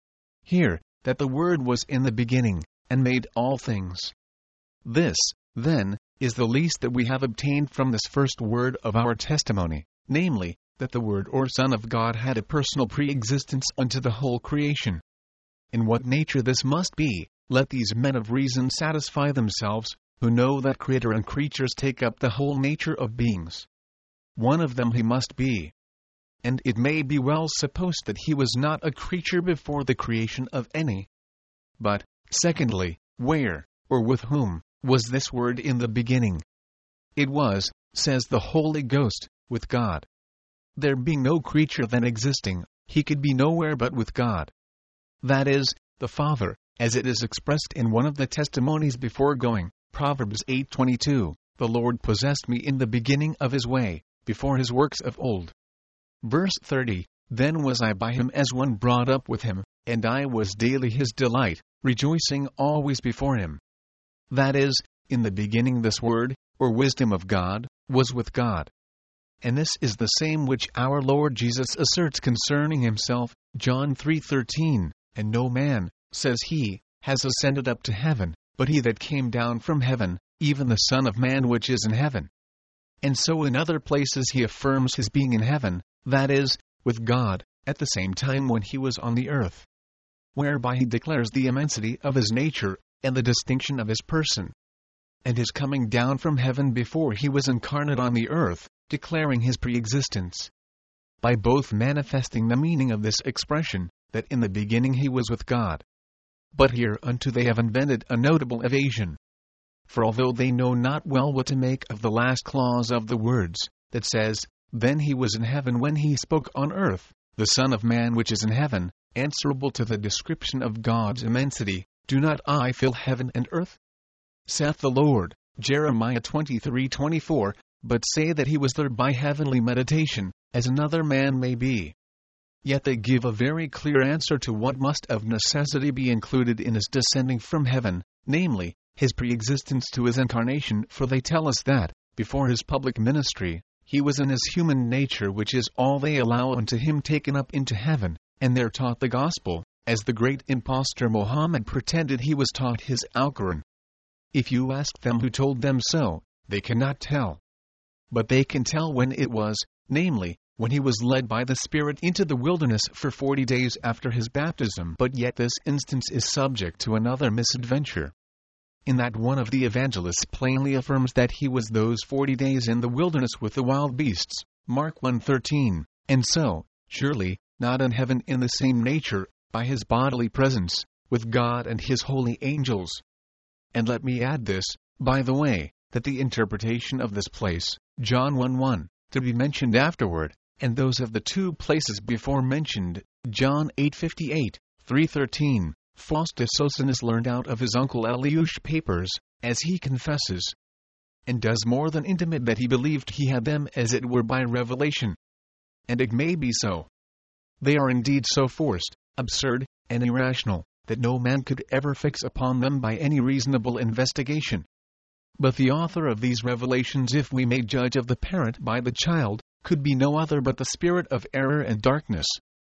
Here, that the Word was in the beginning, and made all things. This, then, is the least that we have obtained from this first word of our testimony, namely, that the Word or Son of God had a personal pre-existence unto the whole creation. In what nature this must be, let these men of reason satisfy themselves, who know that Creator and creatures take up the whole nature of beings. One of them he must be. And it may be well supposed that he was not a creature before the creation of any. But, secondly, where, or with whom, was this word in the beginning? It was, says the Holy Ghost, with God. There being no creature then existing, he could be nowhere but with God. That is, the Father, as it is expressed in one of the testimonies before going, Proverbs eight twenty-two, the Lord possessed me in the beginning of his way, before his works of old. Verse thirty, then was I by him as one brought up with him, and I was daily his delight, rejoicing always before him. That is, in the beginning this word, or wisdom of God, was with God. And this is the same which our Lord Jesus asserts concerning himself, John three thirteen, and no man, says he, has ascended up to heaven, but he that came down from heaven, even the Son of Man which is in heaven. And so in other places he affirms his being in heaven, that is, with God, at the same time when he was on the earth. Whereby he declares the immensity of his nature, and the distinction of his person. And his coming down from heaven before he was incarnate on the earth, declaring his pre-existence. By both manifesting the meaning of this expression, that in the beginning he was with God. But hereunto they have invented a notable evasion. For although they know not well what to make of the last clause of the words, that says, then he was in heaven when he spoke on earth, the Son of Man which is in heaven, answerable to the description of God's immensity, do not I fill heaven and earth? Saith the Lord, Jeremiah twenty-three twenty-four, but say that he was there by heavenly meditation, as another man may be. Yet they give a very clear answer to what must of necessity be included in his descending from heaven, namely, his pre-existence to his incarnation, for they tell us that, before his public ministry, he was in his human nature, which is all they allow unto him taken up into heaven, and there taught the gospel, as the great impostor Mohammed pretended he was taught his Alquran. If you ask them who told them so, they cannot tell. But they can tell when it was, namely, when he was led by the Spirit into the wilderness for forty days after his baptism. But yet this instance is subject to another misadventure. In that one of the evangelists plainly affirms that he was those forty days in the wilderness with the wild beasts, Mark one thirteen, and so, surely, not in heaven in the same nature, by his bodily presence, with God and his holy angels. And let me add this, by the way, that the interpretation of this place, John one one, to be mentioned afterward, and those of the two places before mentioned, John eight fifty-eight, three thirteen, Faustus Socinus learned out of his uncle Eliush papers, as he confesses, and does more than intimate that he believed he had them as it were by revelation. And it may be so. They are indeed so forced, absurd, and irrational, that no man could ever fix upon them by any reasonable investigation. But the author of these revelations, if we may judge of the parent by the child, could be no other but the spirit of error and darkness.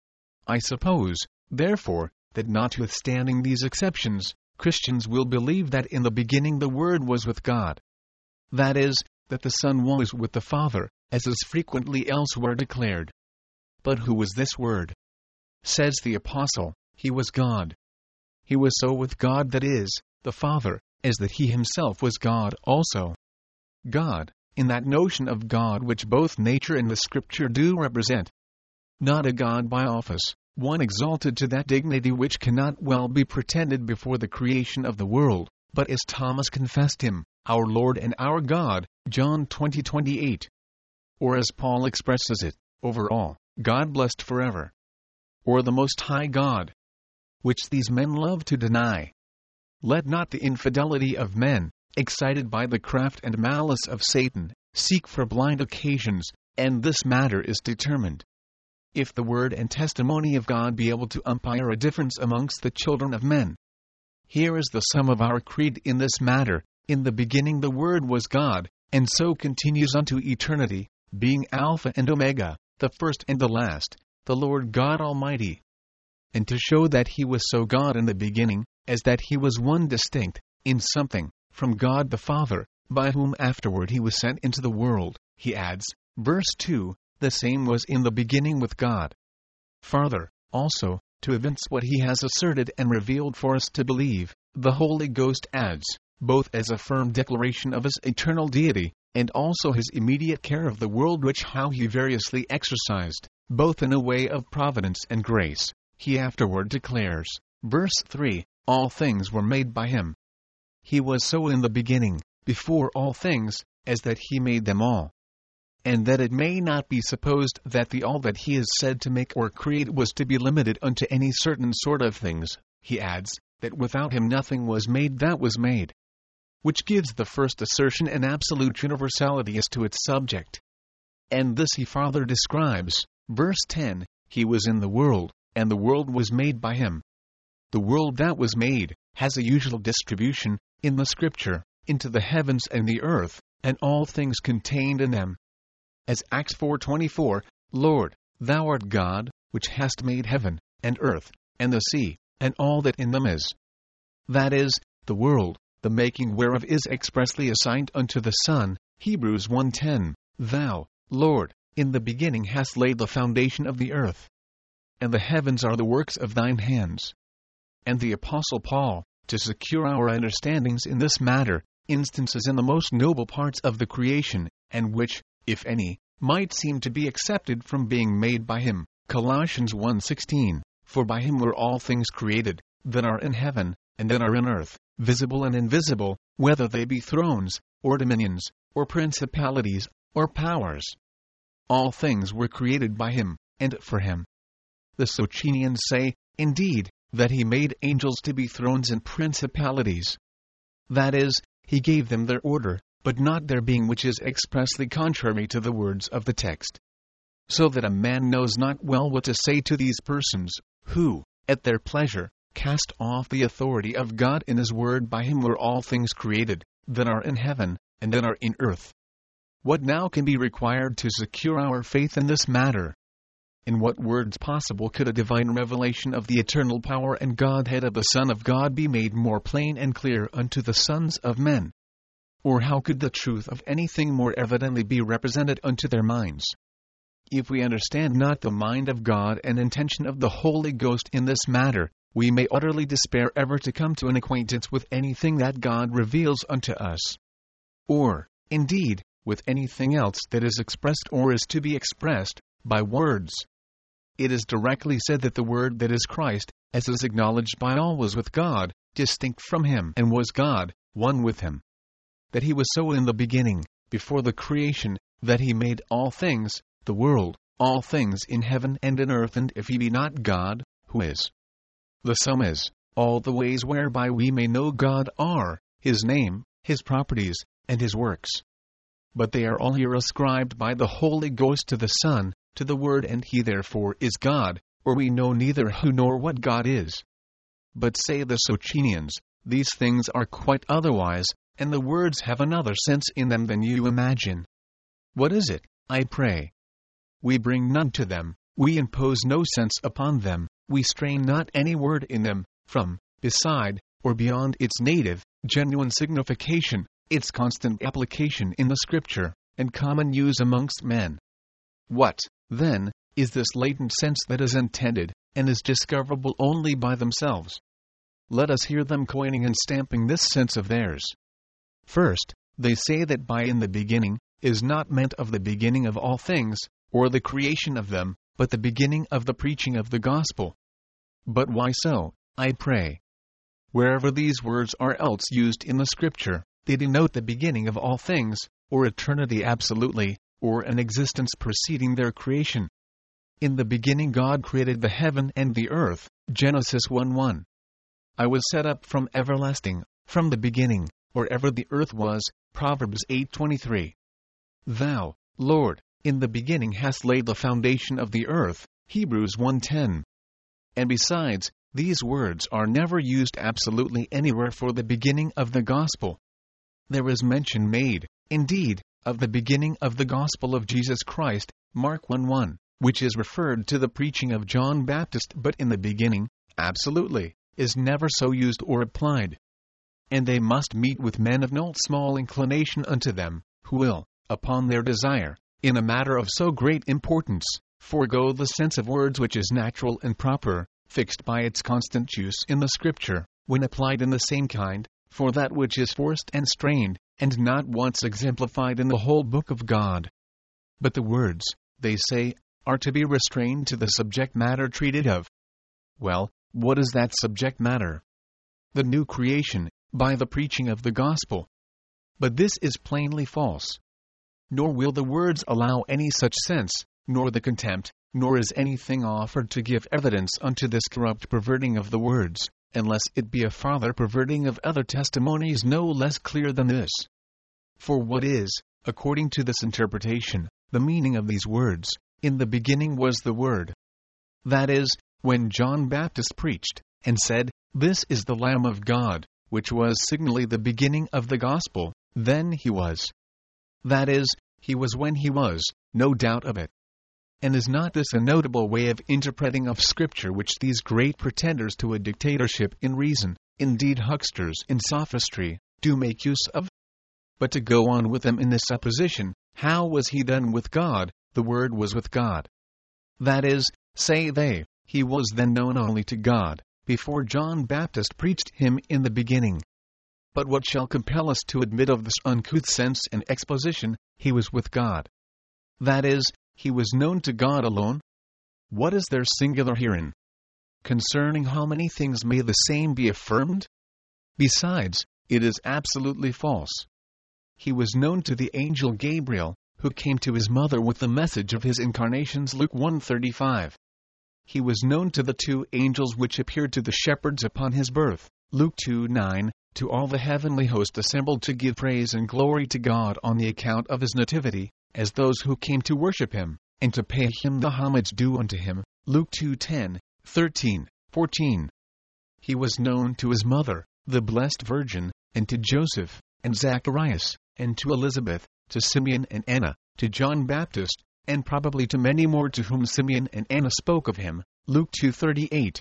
I suppose, therefore, that notwithstanding these exceptions, Christians will believe that in the beginning the Word was with God. That is, that the Son was with the Father, as is frequently elsewhere declared. But who was this Word? Says the Apostle, he was God. He was so with God, that is, the Father, as that he himself was God also. God, in that notion of God which both nature and the Scripture do represent. Not a God by office, one exalted to that dignity which cannot well be pretended before the creation of the world, but as Thomas confessed him, our Lord and our God, John twenty twenty-eight. or as Paul expresses it, over all, God blessed forever, or the Most High God, which these men love to deny. Let not the infidelity of men, excited by the craft and malice of Satan, seek for blind occasions, and this matter is determined. If the word and testimony of God be able to umpire a difference amongst the children of men. Here is the sum of our creed in this matter: in the beginning the Word was God, and so continues unto eternity, being Alpha and Omega, the first and the last, the Lord God Almighty. And to show that he was so God in the beginning, as that he was one distinct, in something, from God the Father, by whom afterward he was sent into the world, he adds, verse two, the same was in the beginning with God. Farther, also, to evince what he has asserted and revealed for us to believe, the Holy Ghost adds, both as a firm declaration of his eternal deity, and also his immediate care of the world, which how he variously exercised, both in a way of providence and grace, he afterward declares, verse three, all things were made by him. He was so in the beginning, before all things, as that he made them all. And that it may not be supposed that the all that he is said to make or create was to be limited unto any certain sort of things, he adds, that without him nothing was made that was made. Which gives the first assertion an absolute universality as to its subject. And this he farther describes, verse ten, he was in the world, and the world was made by him. The world that was made has a usual distribution, in the Scripture, into the heavens and the earth, and all things contained in them. As Acts four twenty-four, Lord, thou art God, which hast made heaven, and earth, and the sea, and all that in them is. That is, the world, the making whereof is expressly assigned unto the Son, Hebrews one ten, Thou, Lord, in the beginning hast laid the foundation of the earth. And the heavens are the works of thine hands. And the Apostle Paul, to secure our understandings in this matter, instances in the most noble parts of the creation, and which, if any, might seem to be accepted from being made by him, Colossians one sixteen, for by him were all things created, that are in heaven, and that are in earth, visible and invisible, whether they be thrones, or dominions, or principalities, or powers. All things were created by him, and for him. The Socinians say, indeed, that he made angels to be thrones and principalities. That is, he gave them their order, but not their being, which is expressly contrary to the words of the text. So that a man knows not well what to say to these persons, who, at their pleasure, cast off the authority of God in his word. By him were all things created, that are in heaven, and that are in earth. What now can be required to secure our faith in this matter? In what words possible could a divine revelation of the eternal power and Godhead of the Son of God be made more plain and clear unto the sons of men? Or how could the truth of anything more evidently be represented unto their minds? If we understand not the mind of God and intention of the Holy Ghost in this matter, we may utterly despair ever to come to an acquaintance with anything that God reveals unto us. Or, indeed, with anything else that is expressed or is to be expressed, by words. It is directly said that the Word that is Christ, as is acknowledged by all, was with God, distinct from him, and was God, one with him. That he was so in the beginning, before the creation, that he made all things, the world, all things in heaven and in earth, and if he be not God, who is? The sum is, all the ways whereby we may know God are, his name, his properties, and his works. But they are all here ascribed by the Holy Ghost to the Son, to the Word, and he therefore is God, or we know neither who nor what God is. But say the Socinians, these things are quite otherwise, and the words have another sense in them than you imagine. What is it, I pray? We bring none to them, we impose no sense upon them, we strain not any word in them, from, beside, or beyond its native, genuine signification, its constant application in the Scripture, and common use amongst men. What, then, is this latent sense that is intended, and is discoverable only by themselves? Let us hear them coining and stamping this sense of theirs. First, they say that by in the beginning, is not meant of the beginning of all things, or the creation of them, but the beginning of the preaching of the gospel. But why so, I pray? Wherever these words are else used in the Scripture, they denote the beginning of all things, or eternity absolutely, or an existence preceding their creation. In the beginning God created the heaven and the earth, Genesis one one. I was set up from everlasting, from the beginning, or ever the earth was, Proverbs eight twenty-three. Thou, Lord, in the beginning hast laid the foundation of the earth, Hebrews one ten. And besides, these words are never used absolutely anywhere for the beginning of the gospel. There is mention made, indeed, of the beginning of the gospel of Jesus Christ, Mark one one, which is referred to the preaching of John Baptist, but in the beginning, absolutely, is never so used or applied. And they must meet with men of no small inclination unto them, who will, upon their desire, in a matter of so great importance, forego the sense of words which is natural and proper, fixed by its constant use in the Scripture, when applied in the same kind, for that which is forced and strained, and not once exemplified in the whole book of God. But the words, they say, are to be restrained to the subject matter treated of. Well, what is that subject matter? The new creation, by the preaching of the gospel. But this is plainly false. Nor will the words allow any such sense, nor the contempt, nor is anything offered to give evidence unto this corrupt perverting of the words, unless it be a farther perverting of other testimonies no less clear than this. For what is, according to this interpretation, the meaning of these words, in the beginning was the Word? That is, when John Baptist preached, and said, This is the Lamb of God, which was signally the beginning of the gospel, then he was. That is, he was when he was, no doubt of it. And is not this a notable way of interpreting of Scripture which these great pretenders to a dictatorship in reason, indeed hucksters in sophistry, do make use of? But to go on with them in this supposition, how was he then with God? The Word was with God. That is, say they, he was then known only to God, before John Baptist preached him in the beginning. But what shall compel us to admit of this uncouth sense and exposition, he was with God? That is, he was known to God alone? What is there singular herein? Concerning how many things may the same be affirmed? Besides, it is absolutely false. He was known to the angel Gabriel, who came to his mother with the message of his incarnations, Luke one thirty-five. He was known to the two angels which appeared to the shepherds upon his birth, Luke two nine, to all the heavenly host assembled to give praise and glory to God on the account of his nativity, as those who came to worship him, and to pay him the homage due unto him, Luke two ten, thirteen, fourteen. He was known to his mother, the Blessed Virgin, and to Joseph, and Zacharias, and to Elizabeth, to Simeon and Anna, to John Baptist, and probably to many more to whom Simeon and Anna spoke of him, Luke two thirty-eight.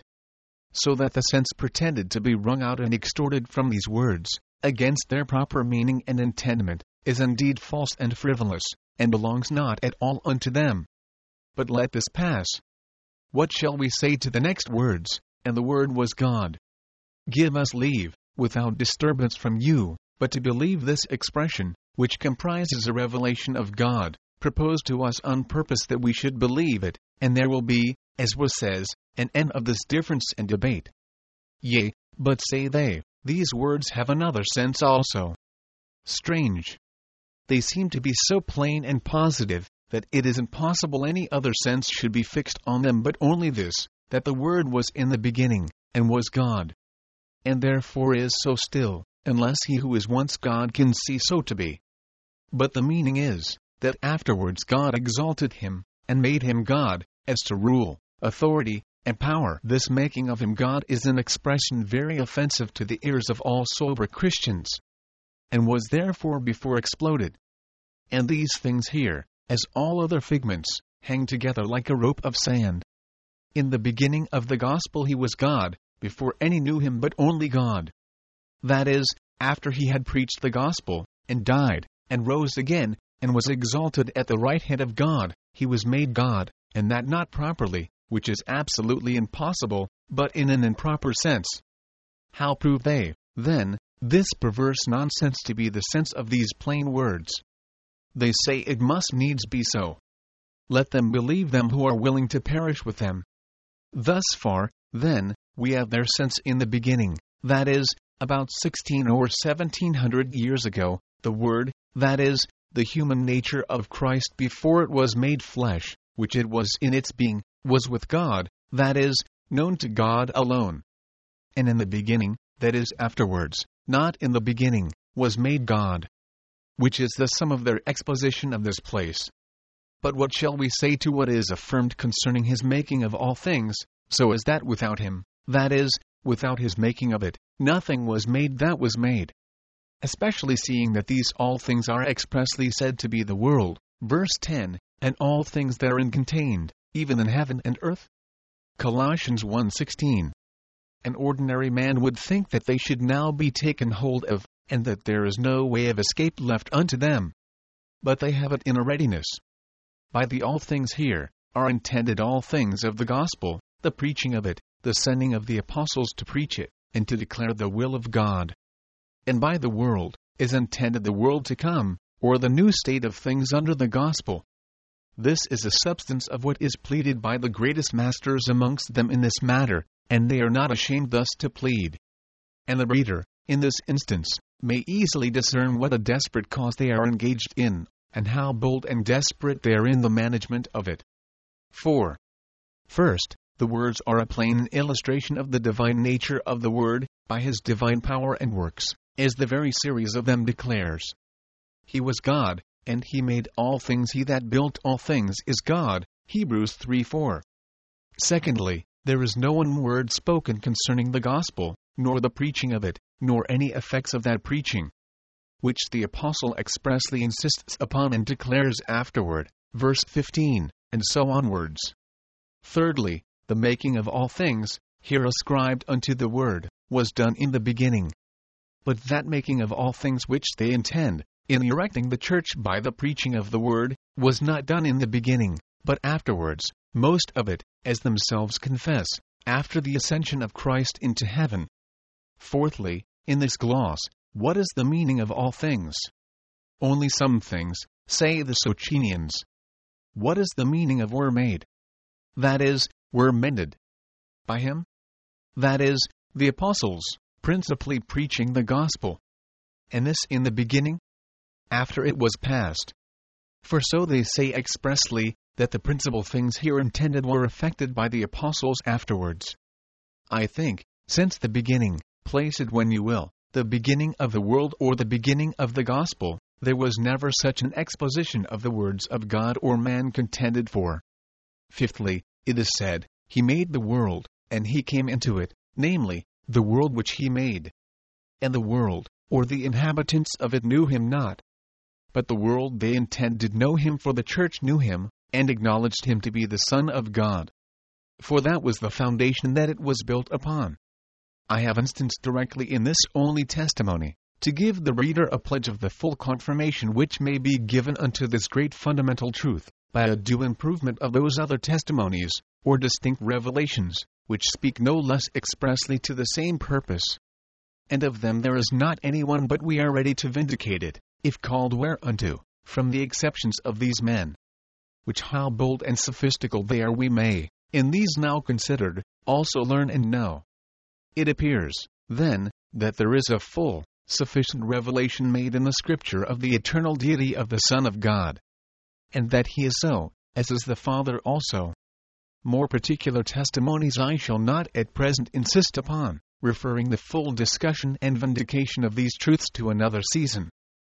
So that the sense pretended to be wrung out and extorted from these words, against their proper meaning and intendment, is indeed false and frivolous, and belongs not at all unto them. But let this pass. What shall we say to the next words, and the Word was God? Give us leave, without disturbance from you, but to believe this expression, which comprises a revelation of God, proposed to us on purpose that we should believe it, and there will be, as was says, an end of this difference and debate. Yea, but say they, these words have another sense also. Strange. They seem to be so plain and positive, that it is impossible any other sense should be fixed on them but only this, that the Word was in the beginning, and was God. And therefore is so still, unless he who is once God can see so to be. But the meaning is, that afterwards God exalted him, and made him God, as to rule, authority, and power. This making of him God is an expression very offensive to the ears of all sober Christians, and was therefore before exploded. And these things here, as all other figments, hang together like a rope of sand. In the beginning of the gospel he was God, before any knew him but only God. That is, after he had preached the gospel, and died, and rose again, and was exalted at the right hand of God, he was made God, and that not properly, which is absolutely impossible, but in an improper sense. How prove they, then, this perverse nonsense to be the sense of these plain words? They say it must needs be so. Let them believe them who are willing to perish with them. Thus far, then, we have their sense in the beginning, that is, about sixteen or seventeen hundred years ago, the Word, that is, the human nature of Christ before it was made flesh, which it was in its being, was with God, that is, known to God alone. And in the beginning, that is afterwards, not in the beginning, was made God. Which is the sum of their exposition of this place. But what shall we say to what is affirmed concerning his making of all things, so as that without him, that is, without his making of it, nothing was made that was made? Especially seeing that these all things are expressly said to be the world, verse ten, and all things therein contained, even in heaven and earth. Colossians one sixteen. An ordinary man would think that they should now be taken hold of, and that there is no way of escape left unto them. But they have it in a readiness. By the all things here, are intended all things of the gospel, the preaching of it, the sending of the apostles to preach it, and to declare the will of God. And by the world, is intended the world to come, or the new state of things under the gospel. This is the substance of what is pleaded by the greatest masters amongst them in this matter, and they are not ashamed thus to plead. And the reader, in this instance, may easily discern what a desperate cause they are engaged in, and how bold and desperate they are in the management of it. four. First, the words are a plain illustration of the divine nature of the Word, by his divine power and works, as the very series of them declares. He was God, and he made all things. He that built all things is God, Hebrews three four. Secondly, there is no one word spoken concerning the gospel, nor the preaching of it, nor any effects of that preaching, which the apostle expressly insists upon and declares afterward, verse fifteen, and so onwards. Thirdly, the making of all things, here ascribed unto the Word, was done in the beginning. But that making of all things which they intend, in erecting the church by the preaching of the Word, was not done in the beginning, but afterwards, most of it, as themselves confess, after the ascension of Christ into heaven. Fourthly, in this gloss, what is the meaning of all things? Only some things, say the Socinians. What is the meaning of were made? That is, were mended. By him? That is, the apostles, principally preaching the gospel. And this in the beginning? After it was past. For so they say expressly, that the principal things here intended were effected by the apostles afterwards. I think, since the beginning, place it when you will, the beginning of the world or the beginning of the gospel, there was never such an exposition of the words of God or man contended for. Fifthly, it is said, he made the world, and he came into it, namely, the world which he made. And the world, or the inhabitants of it knew him not. But the world they intend did know him, for the church knew him, and acknowledged him to be the Son of God. For that was the foundation that it was built upon. I have instanced directly in this only testimony, to give the reader a pledge of the full confirmation which may be given unto this great fundamental truth, by a due improvement of those other testimonies, or distinct revelations, which speak no less expressly to the same purpose. And of them there is not any one but we are ready to vindicate it, if called whereunto, from the exceptions of these men. Which how bold and sophistical they are we may, in these now considered, also learn and know. It appears, then, that there is a full, sufficient revelation made in the Scripture of the eternal deity of the Son of God, and that he is so, as is the Father also. More particular testimonies I shall not at present insist upon, referring the full discussion and vindication of these truths to another season.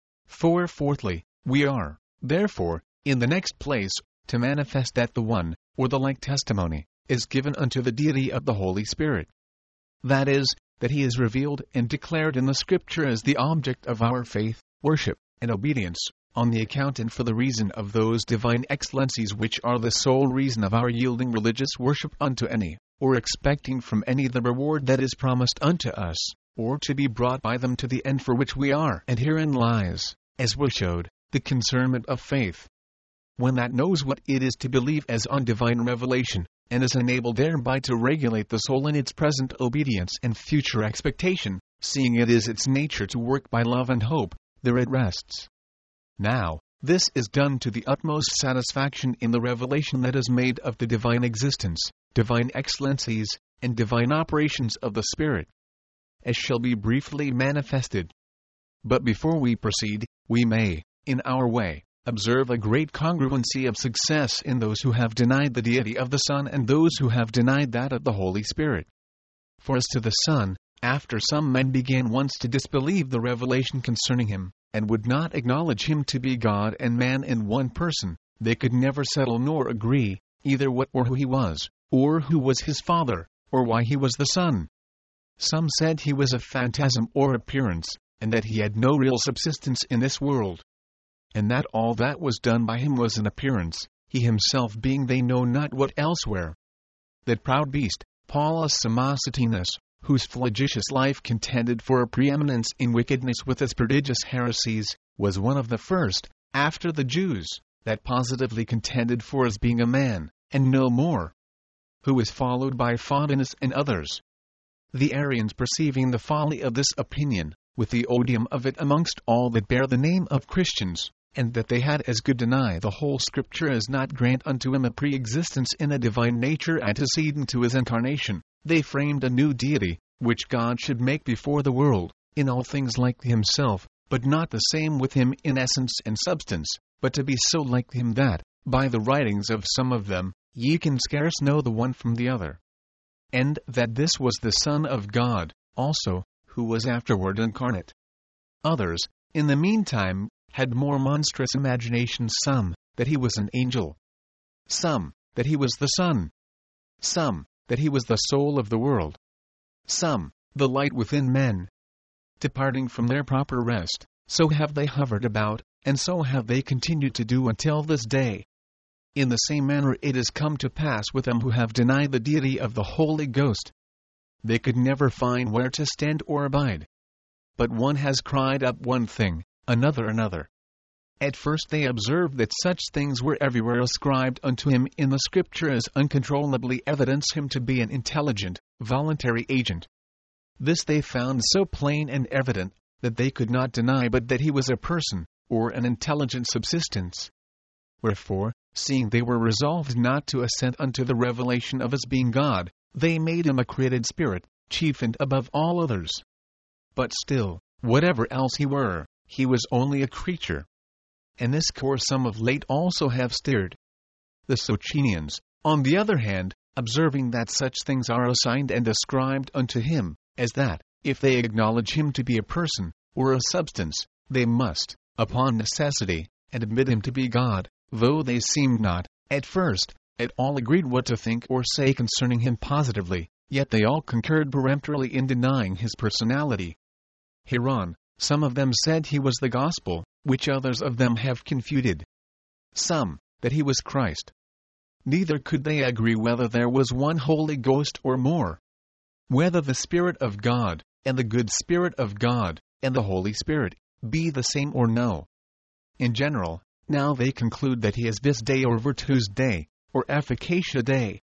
For fourthly, we are, therefore, in the next place, to manifest that the one, or the like testimony, is given unto the deity of the Holy Spirit. That is, that he is revealed and declared in the Scripture as the object of our faith, worship, and obedience, on the account and for the reason of those divine excellencies which are the sole reason of our yielding religious worship unto any, or expecting from any the reward that is promised unto us, or to be brought by them to the end for which we are. And herein lies, as we showed, the concernment of faith. When that knows what it is to believe as on divine revelation, and is enabled thereby to regulate the soul in its present obedience and future expectation, seeing it is its nature to work by love and hope, there it rests. Now, this is done to the utmost satisfaction in the revelation that is made of the divine existence, divine excellencies, and divine operations of the Spirit, as shall be briefly manifested. But before we proceed, we may, in our way, observe a great congruency of success in those who have denied the deity of the Son and those who have denied that of the Holy Spirit. For as to the Son, after some men began once to disbelieve the revelation concerning him, and would not acknowledge him to be God and man in one person, they could never settle nor agree, either what or who he was, or who was his Father, or why he was the Son. Some said he was a phantasm or appearance, and that he had no real subsistence in this world, and that all that was done by him was an appearance, he himself being they know not what elsewhere. That proud beast, Paulus Samosatenus, whose flagitious life contended for a preeminence in wickedness with its prodigious heresies, was one of the first, after the Jews, that positively contended for his being a man, and no more. Who was followed by Photinus and others. The Arians, perceiving the folly of this opinion, with the odium of it amongst all that bear the name of Christians, and that they had as good deny the whole Scripture as not grant unto him a pre-existence in a divine nature antecedent to his incarnation, they framed a new deity, which God should make before the world, in all things like himself, but not the same with him in essence and substance, but to be so like him that, by the writings of some of them, ye can scarce know the one from the other. And that this was the Son of God, also, who was afterward incarnate. Others, in the meantime, had more monstrous imaginations, some, that he was an angel. Some, that he was the Son. Some, that he was the soul of the world. Some, the light within men. Departing from their proper rest, so have they hovered about, and so have they continued to do until this day. In the same manner it has come to pass with them who have denied the deity of the Holy Ghost. They could never find where to stand or abide. But one has cried up one thing, another another. At first they observed that such things were everywhere ascribed unto him in the Scripture as uncontrollably evidence him to be an intelligent, voluntary agent. This they found so plain and evident, that they could not deny but that he was a person, or an intelligent subsistence. Wherefore, seeing they were resolved not to assent unto the revelation of his being God, they made him a created spirit, chief and above all others. But still, whatever else he were, he was only a creature. And this course some of late also have steered. The Socinians, on the other hand, observing that such things are assigned and ascribed unto him, as that, if they acknowledge him to be a person, or a substance, they must, upon necessity, and admit him to be God, though they seemed not, at first, at all agreed what to think or say concerning him positively, yet they all concurred peremptorily in denying his personality. Hereon, some of them said he was the gospel, which others of them have confuted. Some, that he was Christ. Neither could they agree whether there was one Holy Ghost or more. Whether the Spirit of God, and the good Spirit of God, and the Holy Spirit, be the same or no. In general, now they conclude that he is vis Dei or virtus Dei, or efficacia Dei.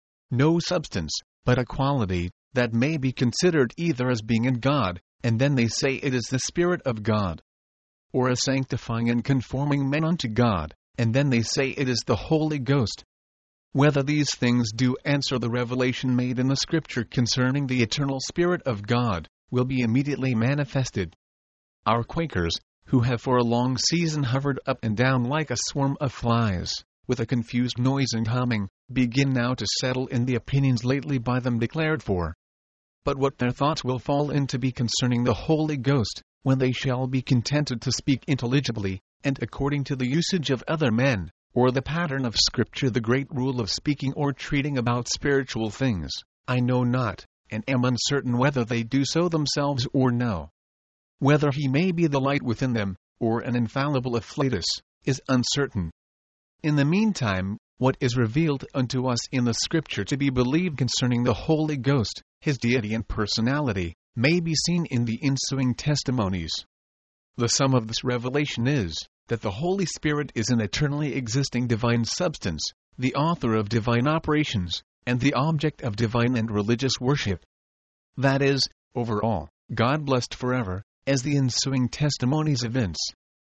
No substance, but a quality, that may be considered either as being in God, and then they say it is the Spirit of God. Or as sanctifying and conforming men unto God, and then they say it is the Holy Ghost. Whether these things do answer the revelation made in the Scripture concerning the eternal Spirit of God, will be immediately manifested. Our Quakers, who have for a long season hovered up and down like a swarm of flies, with a confused noise and humming, begin now to settle in the opinions lately by them declared for. But what their thoughts will fall in to be concerning the Holy Ghost, when they shall be contented to speak intelligibly, and according to the usage of other men, or the pattern of Scripture, the great rule of speaking or treating about spiritual things, I know not, and am uncertain whether they do so themselves or no. Whether he may be the light within them, or an infallible afflatus, is uncertain. In the meantime, what is revealed unto us in the Scripture to be believed concerning the Holy Ghost, his deity and personality, may be seen in the ensuing testimonies. The sum of this revelation is, that the Holy Spirit is an eternally existing divine substance, the author of divine operations, and the object of divine and religious worship. That is, over all, God blessed forever, as the ensuing testimonies evince.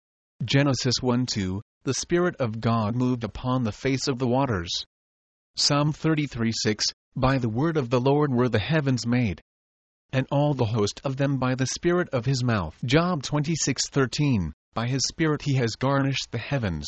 Genesis one two, the Spirit of God moved upon the face of the waters. Psalm thirty-three six, by the word of the Lord were the heavens made, and all the host of them by the Spirit of his mouth. Job twenty-six thirteen, by his Spirit he has garnished the heavens.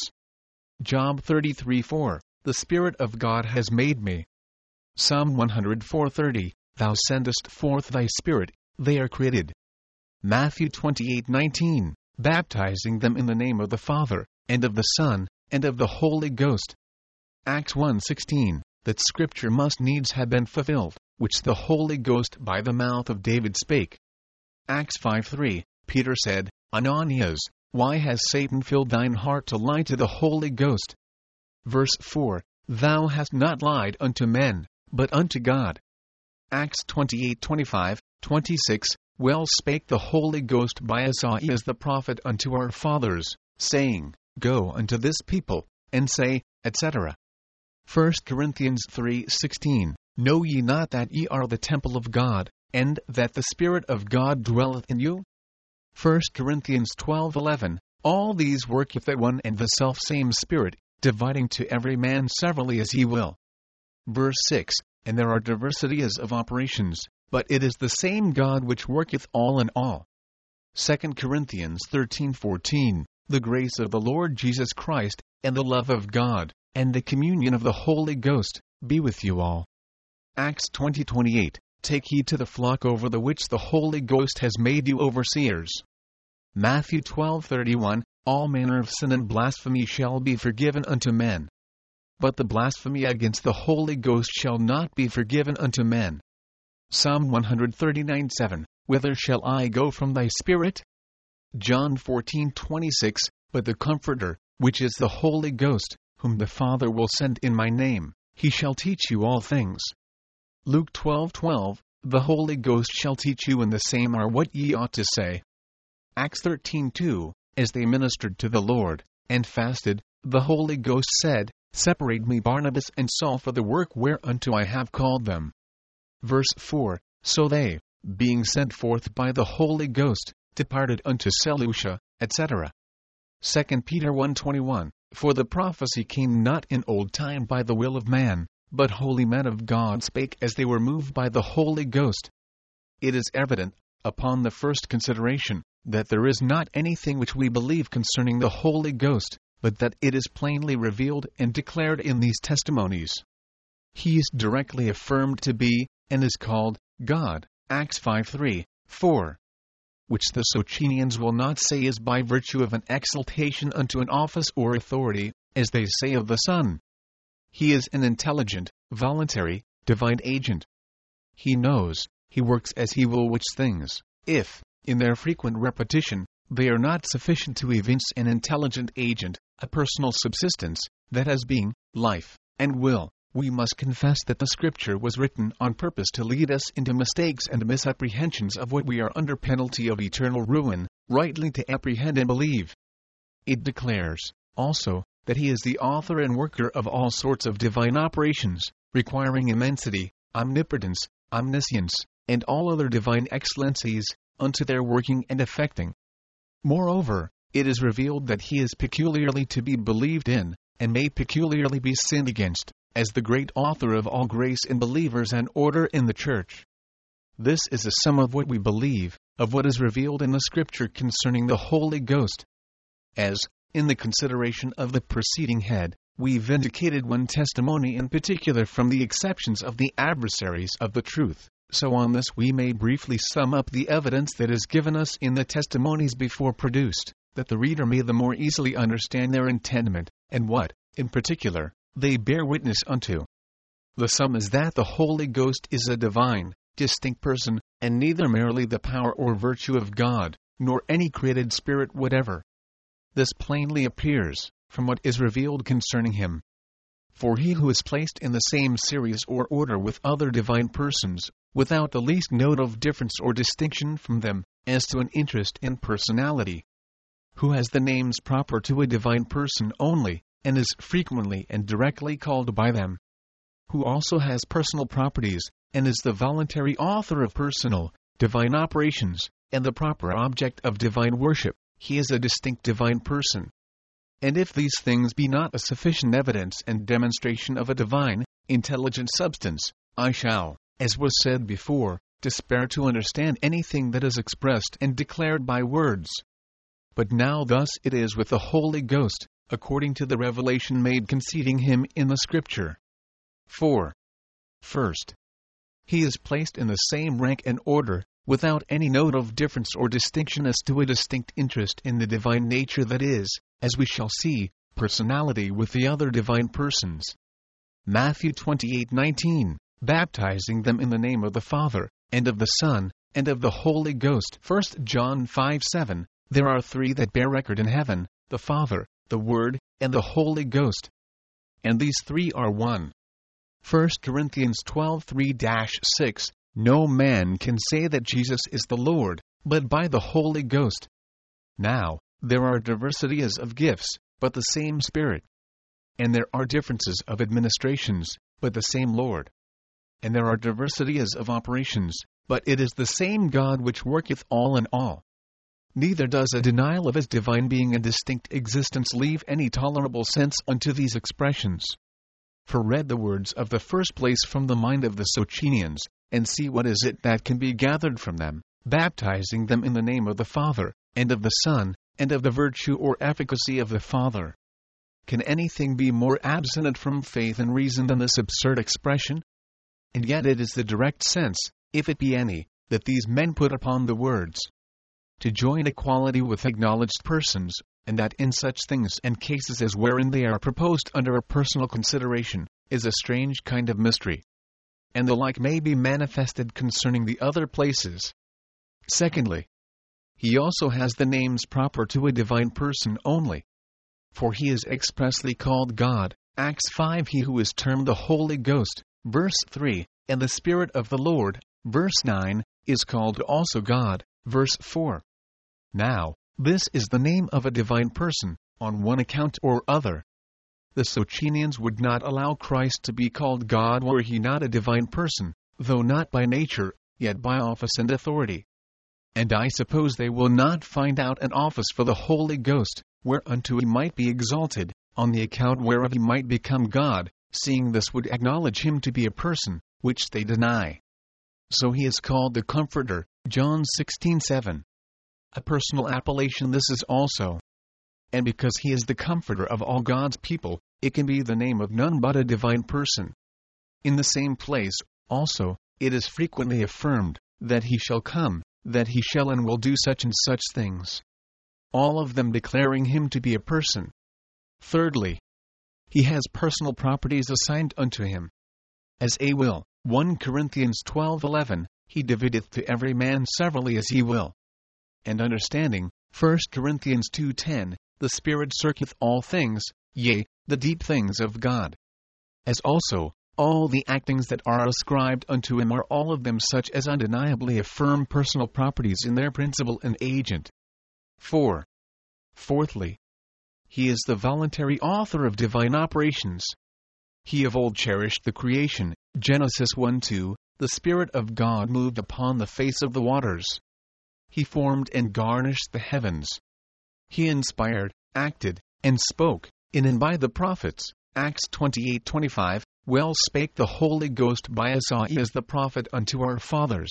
Job thirty-three four, the Spirit of God has made me. Psalm one oh four thirty, thou sendest forth thy Spirit, they are created. Matthew twenty-eight nineteen, baptizing them in the name of the Father, and of the Son, and of the Holy Ghost. Acts one sixteen, that Scripture must needs have been fulfilled, which the Holy Ghost by the mouth of David spake. Acts five three, Peter said, Ananias, why has Satan filled thine heart to lie to the Holy Ghost? Verse four, thou hast not lied unto men, but unto God. Acts twenty-eight twenty-five, twenty-six, well spake the Holy Ghost by Isaiah the prophet unto our fathers, saying, Go unto this people, and say, et cetera. First Corinthians three sixteen, know ye not that ye are the temple of God, and that the Spirit of God dwelleth in you? First Corinthians twelve eleven, all these worketh that one and the selfsame Spirit, dividing to every man severally as he will. Verse six, and there are diversities of operations, but it is the same God which worketh all in all. Second Corinthians thirteen fourteen, the grace of the Lord Jesus Christ, and the love of God, and the communion of the Holy Ghost, be with you all. Acts twenty twenty-eight, take heed to the flock over the which the Holy Ghost has made you overseers. Matthew twelve thirty-one, all manner of sin and blasphemy shall be forgiven unto men. But the blasphemy against the Holy Ghost shall not be forgiven unto men. Psalm one thirty-nine seven, whither shall I go from thy Spirit? John fourteen twenty-six, but the Comforter, which is the Holy Ghost, whom the Father will send in my name, he shall teach you all things. Luke twelve twelve, the Holy Ghost shall teach you in the same hour what ye ought to say. Acts thirteen two, as they ministered to the Lord, and fasted, the Holy Ghost said, Separate me Barnabas and Saul for the work whereunto I have called them. Verse four, so they, being sent forth by the Holy Ghost, departed unto Seleucia, et cetera. Second Peter one twenty-one, for the prophecy came not in old time by the will of man, but holy men of God spake as they were moved by the Holy Ghost. It is evident, upon the first consideration, that there is not anything which we believe concerning the Holy Ghost, but that it is plainly revealed and declared in these testimonies. He is directly affirmed to be, and is called, God, Acts five three, four. Which the Socinians will not say is by virtue of an exaltation unto an office or authority, as they say of the Son. He is an intelligent, voluntary, divine agent. He knows, he works as he will which things, if, in their frequent repetition, they are not sufficient to evince an intelligent agent, a personal subsistence, that has being, life, and will, we must confess that the Scripture was written on purpose to lead us into mistakes and misapprehensions of what we are under penalty of eternal ruin, rightly to apprehend and believe. It declares, also, that he is the author and worker of all sorts of divine operations, requiring immensity, omnipotence, omniscience, and all other divine excellencies, unto their working and effecting. Moreover, it is revealed that he is peculiarly to be believed in, and may peculiarly be sinned against, as the great author of all grace in believers and order in the Church. This is a sum of what we believe, of what is revealed in the Scripture concerning the Holy Ghost. As, in the consideration of the preceding head, we vindicated one testimony in particular from the exceptions of the adversaries of the truth, so on this we may briefly sum up the evidence that is given us in the testimonies before produced, that the reader may the more easily understand their intendment, and what, in particular, they bear witness unto. The sum is that the Holy Ghost is a divine, distinct person, and neither merely the power or virtue of God, nor any created spirit whatever. This plainly appears from what is revealed concerning him. For he who is placed in the same series or order with other divine persons, without the least note of difference or distinction from them, as to an interest in personality, who has the names proper to a divine person only, and is frequently and directly called by them, who also has personal properties, and is the voluntary author of personal, divine operations, and the proper object of divine worship, he is a distinct divine person. And if these things be not a sufficient evidence and demonstration of a divine, intelligent substance, I shall, as was said before, despair to understand anything that is expressed and declared by words. But now thus it is with the Holy Ghost, according to the revelation made concerning him in the Scripture. four. First, he is placed in the same rank and order, without any note of difference or distinction as to a distinct interest in the divine nature that is, as we shall see, personality with the other divine persons. Matthew twenty-eight nineteen, baptizing them in the name of the Father, and of the Son, and of the Holy Ghost. First John five seven, there are three that bear record in heaven, the Father, the Word, and the Holy Ghost. And these three are one. First Corinthians twelve three to six, no man can say that Jesus is the Lord, but by the Holy Ghost. Now, there are diversities of gifts, but the same Spirit. And there are differences of administrations, but the same Lord. And there are diversities of operations, but it is the same God which worketh all in all. Neither does a denial of his divine being and distinct existence leave any tolerable sense unto these expressions. For read the words of the first place from the mind of the Socinians, and see what is it that can be gathered from them, baptizing them in the name of the Father, and of the Son, and of the virtue or efficacy of the Father. Can anything be more absent from faith and reason than this absurd expression? And yet it is the direct sense, if it be any, that these men put upon the words. To join equality with acknowledged persons, and that in such things and cases as wherein they are proposed under a personal consideration, is a strange kind of mystery. And the like may be manifested concerning the other places. Secondly, he also has the names proper to a divine person only. For he is expressly called God, Acts five, he who is termed the Holy Ghost, verse three, and the Spirit of the Lord, verse nine, is called also God, verse four. Now, this is the name of a divine person, on one account or other. The Socinians would not allow Christ to be called God were he not a divine person, though not by nature, yet by office and authority. And I suppose they will not find out an office for the Holy Ghost, whereunto he might be exalted, on the account whereof he might become God, seeing this would acknowledge him to be a person, which they deny. So he is called the Comforter, John sixteen seven. A personal appellation this is also. And because he is the Comforter of all God's people, it can be the name of none but a divine person. In the same place, also, it is frequently affirmed, that he shall come, that he shall and will do such and such things. All of them declaring him to be a person. Thirdly, he has personal properties assigned unto him. As a will, First Corinthians twelve eleven, he divideth to every man severally as he will. And understanding, First Corinthians two ten, the Spirit searcheth all things, yea, the deep things of God. As also, all the actings that are ascribed unto him are all of them such as undeniably affirm personal properties in their principle and agent. four. Fourthly, he is the voluntary author of divine operations. He of old cherished the creation, Genesis one two, the Spirit of God moved upon the face of the waters. He formed and garnished the heavens. He inspired, acted, and spoke, in and by the prophets, Acts twenty-eight twenty-five, well spake the Holy Ghost by Isaiah the prophet unto our fathers.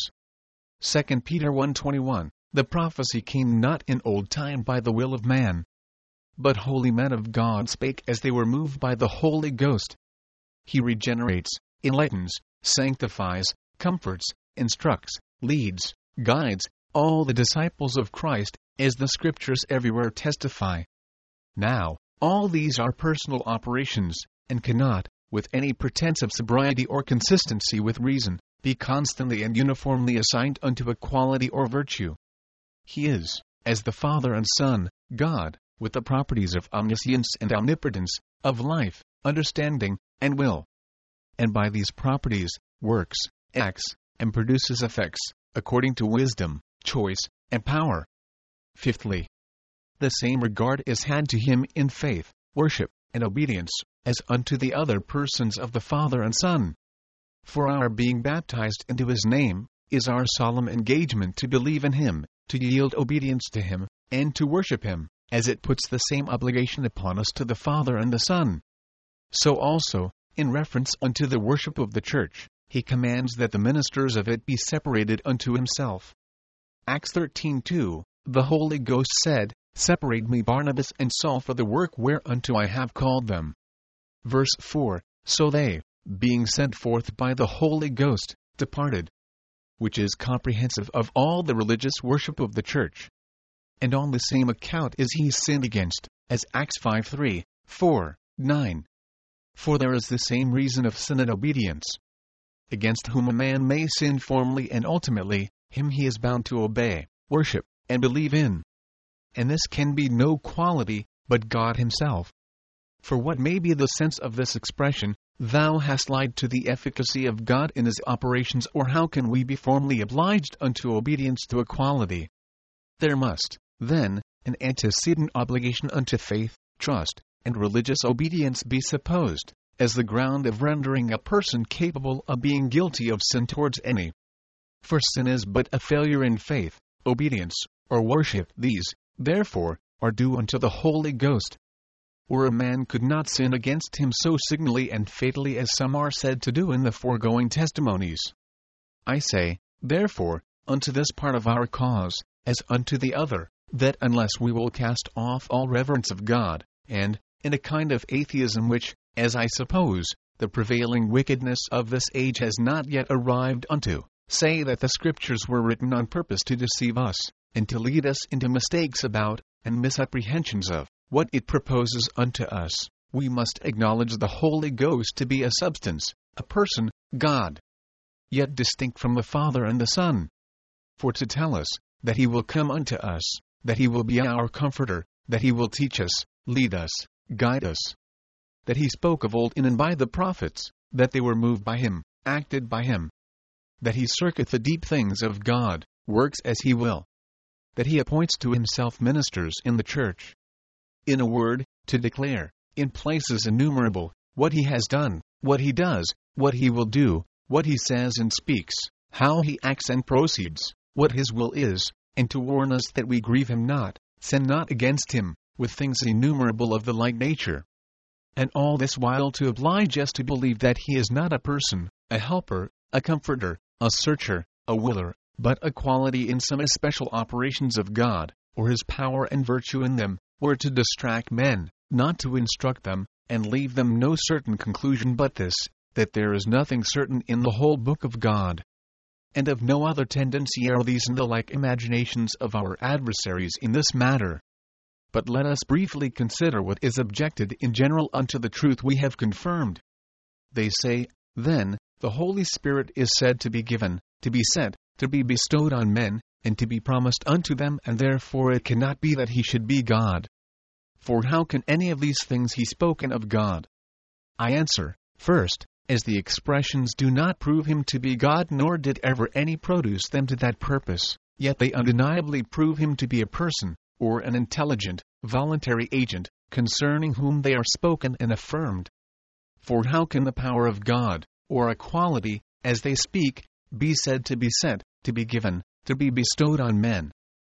Second Peter one twenty-one, the prophecy came not in old time by the will of man. But holy men of God spake as they were moved by the Holy Ghost. He regenerates, enlightens, sanctifies, comforts, instructs, leads, guides, all the disciples of Christ, as the Scriptures everywhere testify. Now, all these are personal operations, and cannot, with any pretense of sobriety or consistency with reason, be constantly and uniformly assigned unto a quality or virtue. He is, as the Father and Son, God, with the properties of omniscience and omnipotence, of life, understanding, and will. And by these properties, works, acts, and produces effects, according to wisdom, choice, and power. Fifthly, the same regard is had to him in faith, worship, and obedience, as unto the other persons of the Father and Son. For our being baptized into his name, is our solemn engagement to believe in him, to yield obedience to him, and to worship him, as it puts the same obligation upon us to the Father and the Son. So also, in reference unto the worship of the Church, he commands that the ministers of it be separated unto himself. Acts thirteen two, the Holy Ghost said, Separate me Barnabas and Saul for the work whereunto I have called them. Verse four, So they, being sent forth by the Holy Ghost, departed. Which is comprehensive of all the religious worship of the church. And on the same account is he sinned against, as Acts five three, four, nine. For there is the same reason of sin and obedience. Against whom a man may sin formally and ultimately, him he is bound to obey, worship, and believe in. And this can be no quality, but God himself. For what may be the sense of this expression, thou hast lied to the efficacy of God in his operations, or how can we be formally obliged unto obedience to a quality? There must, then, an antecedent obligation unto faith, trust, and religious obedience be supposed, as the ground of rendering a person capable of being guilty of sin towards any. For sin is but a failure in faith, obedience, or worship. These, therefore, are due unto the Holy Ghost. Or a man could not sin against him so signally and fatally as some are said to do in the foregoing testimonies. I say, therefore, unto this part of our cause, as unto the other, that unless we will cast off all reverence of God, and, in a kind of atheism which, as I suppose, the prevailing wickedness of this age has not yet arrived unto, say that the Scriptures were written on purpose to deceive us, and to lead us into mistakes about, and misapprehensions of, what it proposes unto us, we must acknowledge the Holy Ghost to be a substance, a person, God, yet distinct from the Father and the Son. For to tell us, that he will come unto us, that he will be our comforter, that he will teach us, lead us, guide us, that he spoke of old in and by the prophets, that they were moved by him, acted by him, that he searcheth the deep things of God, works as he will, that he appoints to himself ministers in the church. In a word, to declare, in places innumerable, what he has done, what he does, what he will do, what he says and speaks, how he acts and proceeds, what his will is, and to warn us that we grieve him not, sin not against him, with things innumerable of the like nature. And all this while to oblige us to believe that he is not a person, a helper, a comforter, a searcher, a willer, but a quality in some especial operations of God, or his power and virtue in them, or to distract men, not to instruct them, and leave them no certain conclusion but this, that there is nothing certain in the whole book of God. And of no other tendency are these and the like imaginations of our adversaries in this matter. But let us briefly consider what is objected in general unto the truth we have confirmed. They say, then, the Holy Spirit is said to be given, to be sent, to be bestowed on men, and to be promised unto them, and therefore it cannot be that he should be God. For how can any of these things be spoken of God? I answer, first, as the expressions do not prove him to be God, nor did ever any produce them to that purpose, yet they undeniably prove him to be a person, or an intelligent, voluntary agent, concerning whom they are spoken and affirmed. For how can the power of God, or a quality, as they speak, be said to be sent, to be given, to be bestowed on men?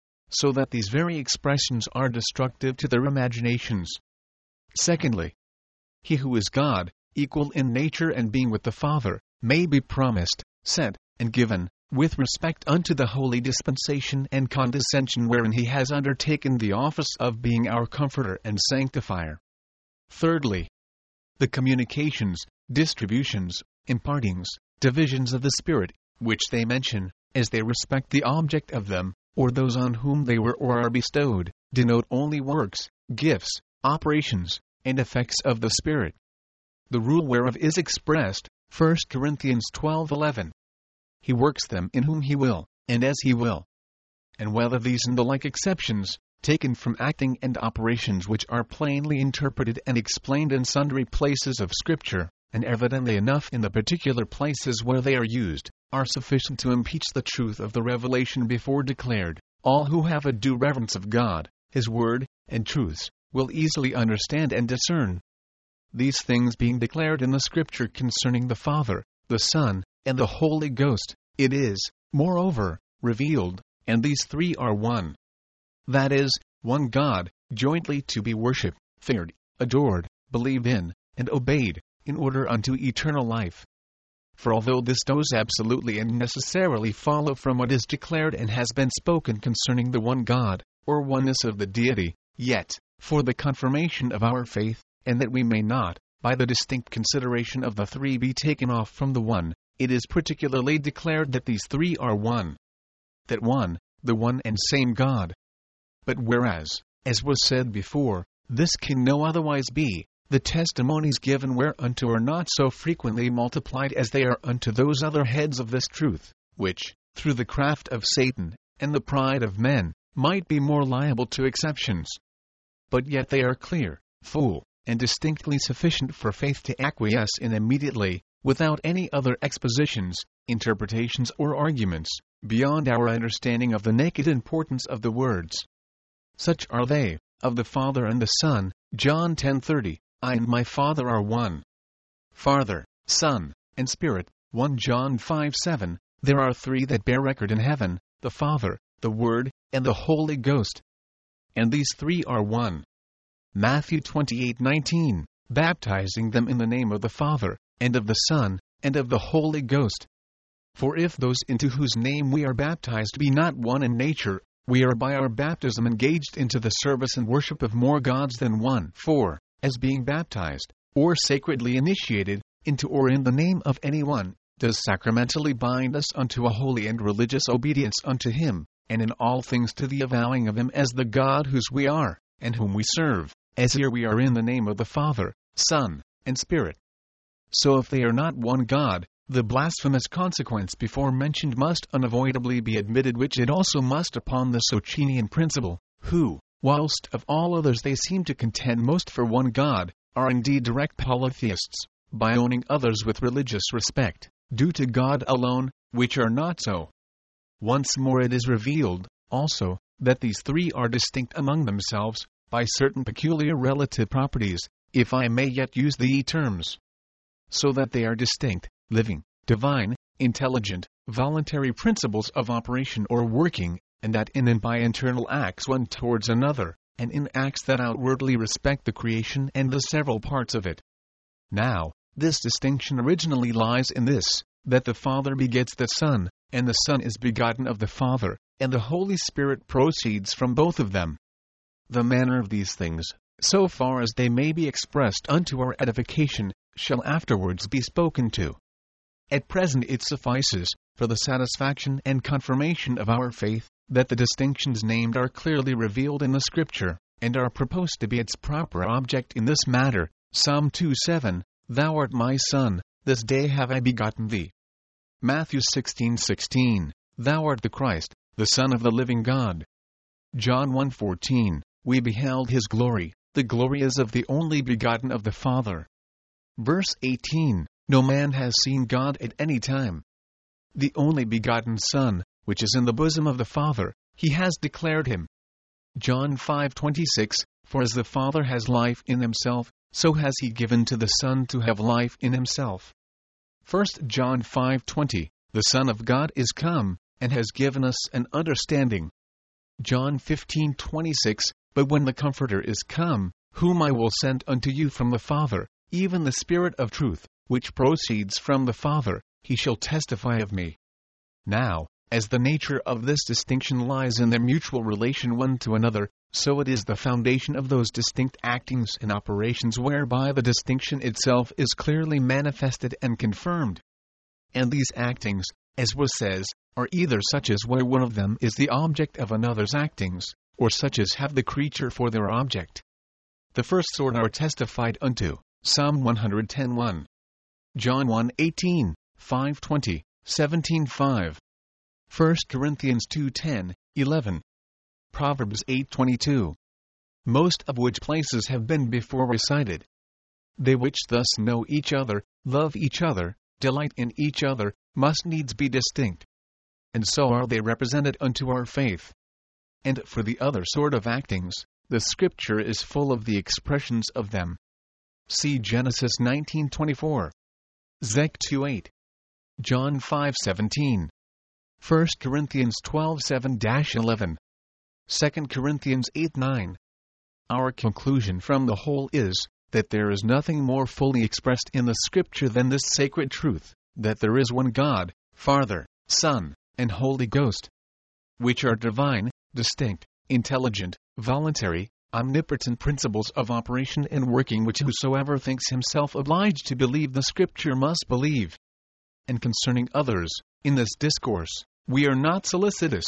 So that these very expressions are destructive to their imaginations. Secondly, he who is God, equal in nature and being with the Father, may be promised, sent, and given, with respect unto the holy dispensation and condescension wherein he has undertaken the office of being our comforter and sanctifier. Thirdly, the communications, distributions, impartings, divisions of the Spirit, which they mention, as they respect the object of them, or those on whom they were or are bestowed, denote only works, gifts, operations, and effects of the Spirit. The rule whereof is expressed, First Corinthians twelve eleven. He works them in whom he will, and as he will. And whether these and the like exceptions, taken from acting and operations which are plainly interpreted and explained in sundry places of Scripture, and evidently enough in the particular places where they are used, are sufficient to impeach the truth of the revelation before declared, all who have a due reverence of God, his word, and truths, will easily understand and discern. These things being declared in the Scripture concerning the Father, the Son, and the Holy Ghost, it is, moreover, revealed, and these three are one. That is, one God, jointly to be worshipped, feared, adored, believed in, and obeyed, in order unto eternal life. For although this does absolutely and necessarily follow from what is declared and has been spoken concerning the one God, or oneness of the deity, yet, for the confirmation of our faith, and that we may not, by the distinct consideration of the three, be taken off from the one, it is particularly declared that these three are one. That one, the one and same God. But whereas, as was said before, this can no otherwise be, the testimonies given whereunto are not so frequently multiplied as they are unto those other heads of this truth, which, through the craft of Satan, and the pride of men, might be more liable to exceptions. But yet they are clear, full, and distinctly sufficient for faith to acquiesce in immediately, without any other expositions, interpretations or arguments, beyond our understanding of the naked importance of the words. Such are they, of the Father and the Son, John ten thirty, I and my Father are one. Father, Son, and Spirit, First John five seven, there are three that bear record in heaven, the Father, the Word, and the Holy Ghost. And these three are one. Matthew twenty-eight nineteen, baptizing them in the name of the Father, and of the Son, and of the Holy Ghost. For if those into whose name we are baptized be not one in nature, we are by our baptism engaged into the service and worship of more gods than one. For, as being baptized, or sacredly initiated, into or in the name of any one, does sacramentally bind us unto a holy and religious obedience unto him, and in all things to the avowing of him as the God whose we are, and whom we serve, as here we are in the name of the Father, Son, and Spirit. So if they are not one God, the blasphemous consequence before mentioned must unavoidably be admitted, which it also must upon the Socinian principle, who, whilst of all others they seem to contend most for one God, are indeed direct polytheists, by owning others with religious respect, due to God alone, which are not so. Once more it is revealed, also, that these three are distinct among themselves, by certain peculiar relative properties, if I may yet use the terms. So that they are distinct, living, divine, intelligent, voluntary principles of operation or working, and that in and by internal acts one towards another, and in acts that outwardly respect the creation and the several parts of it. Now, this distinction originally lies in this, that the Father begets the Son, and the Son is begotten of the Father, and the Holy Spirit proceeds from both of them. The manner of these things, so far as they may be expressed unto our edification, shall afterwards be spoken to. At present it suffices, for the satisfaction and confirmation of our faith, that the distinctions named are clearly revealed in the Scripture, and are proposed to be its proper object in this matter. Psalm two seven, Thou art my Son, this day have I begotten thee. Matthew sixteen sixteen, Thou art the Christ, the Son of the living God. John one fourteen, We beheld his glory, the glory is of the only begotten of the Father. Verse eighteen, No man has seen God at any time. The only begotten Son, which is in the bosom of the Father, he has declared him. John five twenty-six, For as the Father has life in himself, so has he given to the Son to have life in himself. First John five twenty, The Son of God is come, and has given us an understanding. John fifteen twenty-six, But when the Comforter is come, whom I will send unto you from the Father, even the Spirit of truth, which proceeds from the Father, he shall testify of me. Now, as the nature of this distinction lies in their mutual relation one to another, so it is the foundation of those distinct actings and operations whereby the distinction itself is clearly manifested and confirmed. And these actings, as was says, are either such as where one of them is the object of another's actings, or such as have the creature for their object. The first sort are testified unto, Psalm one ten one. John one eighteen, five twenty, seventeen five. First Corinthians two ten, eleven. Proverbs eight twenty-two. Most of which places have been before recited. They which thus know each other, love each other, delight in each other, must needs be distinct. And so are they represented unto our faith. And for the other sort of actings, the Scripture is full of the expressions of them. See Genesis nineteen twenty-four. Zech two eight. John five seventeen. First Corinthians twelve seven to eleven. Second Corinthians eight nine. Our conclusion from the whole is, that there is nothing more fully expressed in the Scripture than this sacred truth, that there is one God, Father, Son, and Holy Ghost, which are divine, distinct, intelligent, voluntary, omnipotent principles of operation and working which whosoever thinks himself obliged to believe the Scripture must believe. And concerning others, in this discourse, we are not solicitous.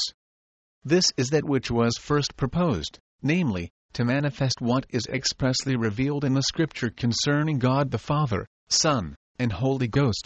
This is that which was first proposed, namely, to manifest what is expressly revealed in the Scripture concerning God the Father, Son, and Holy Ghost,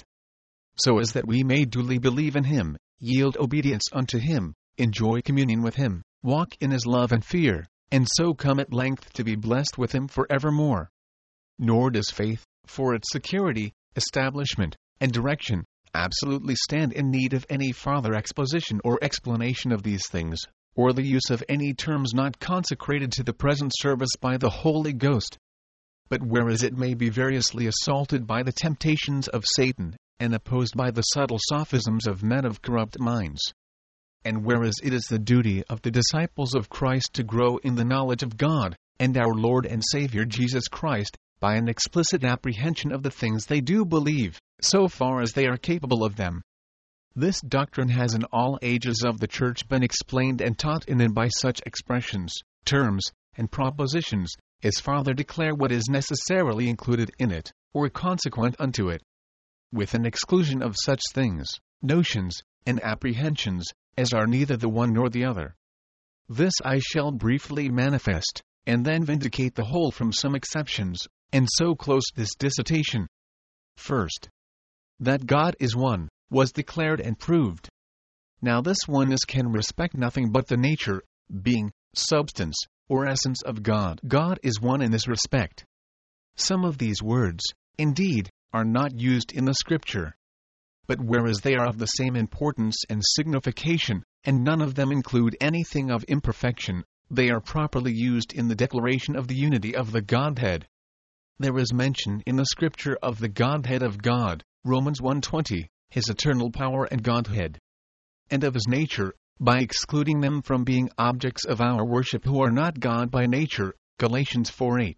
so as that we may duly believe in Him, yield obedience unto Him, enjoy communion with Him, walk in His love and fear, and so come at length to be blessed with Him for evermore. Nor does faith, for its security, establishment, and direction, absolutely stand in need of any farther exposition or explanation of these things, or the use of any terms not consecrated to the present service by the Holy Ghost. But whereas it may be variously assaulted by the temptations of Satan, and opposed by the subtle sophisms of men of corrupt minds, and whereas it is the duty of the disciples of Christ to grow in the knowledge of God, and our Lord and Savior Jesus Christ, by an explicit apprehension of the things they do believe, so far as they are capable of them. This doctrine has in all ages of the Church been explained and taught in and by such expressions, terms, and propositions, as farther declare what is necessarily included in it, or consequent unto it, with an exclusion of such things, notions, and apprehensions, as are neither the one nor the other. This I shall briefly manifest, and then vindicate the whole from some exceptions, and so close this dissertation. First, that God is one, was declared and proved. Now this oneness can respect nothing but the nature, being, substance, or essence of God. God is one in this respect. Some of these words, indeed, are not used in the Scripture. But whereas they are of the same importance and signification, and none of them include anything of imperfection, they are properly used in the declaration of the unity of the Godhead. There is mention in the Scripture of the Godhead of God, Romans one twenty, His eternal power and Godhead, and of His nature, by excluding them from being objects of our worship who are not God by nature, Galatians four eight.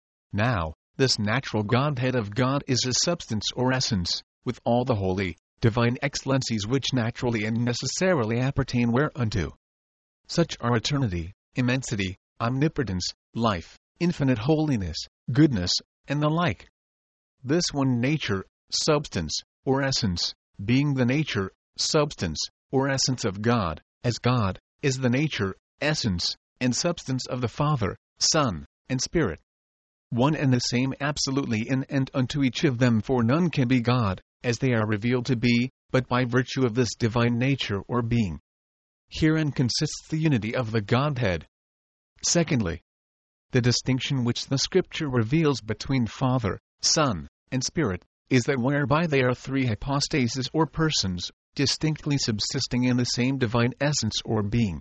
Now, this natural Godhead of God is His substance or essence, with all the holy, divine excellencies which naturally and necessarily appertain whereunto. Such are eternity, immensity, omnipotence, life, infinite holiness, goodness, and the like. This one nature, substance, or essence, being the nature, substance, or essence of God, as God, is the nature, essence, and substance of the Father, Son, and Spirit. One and the same absolutely in and unto each of them, for none can be God, as they are revealed to be, but by virtue of this divine nature or being. Herein consists the unity of the Godhead. Secondly, the distinction which the Scripture reveals between Father, Son, and Spirit, is that whereby they are three hypostases or persons, distinctly subsisting in the same divine essence or being.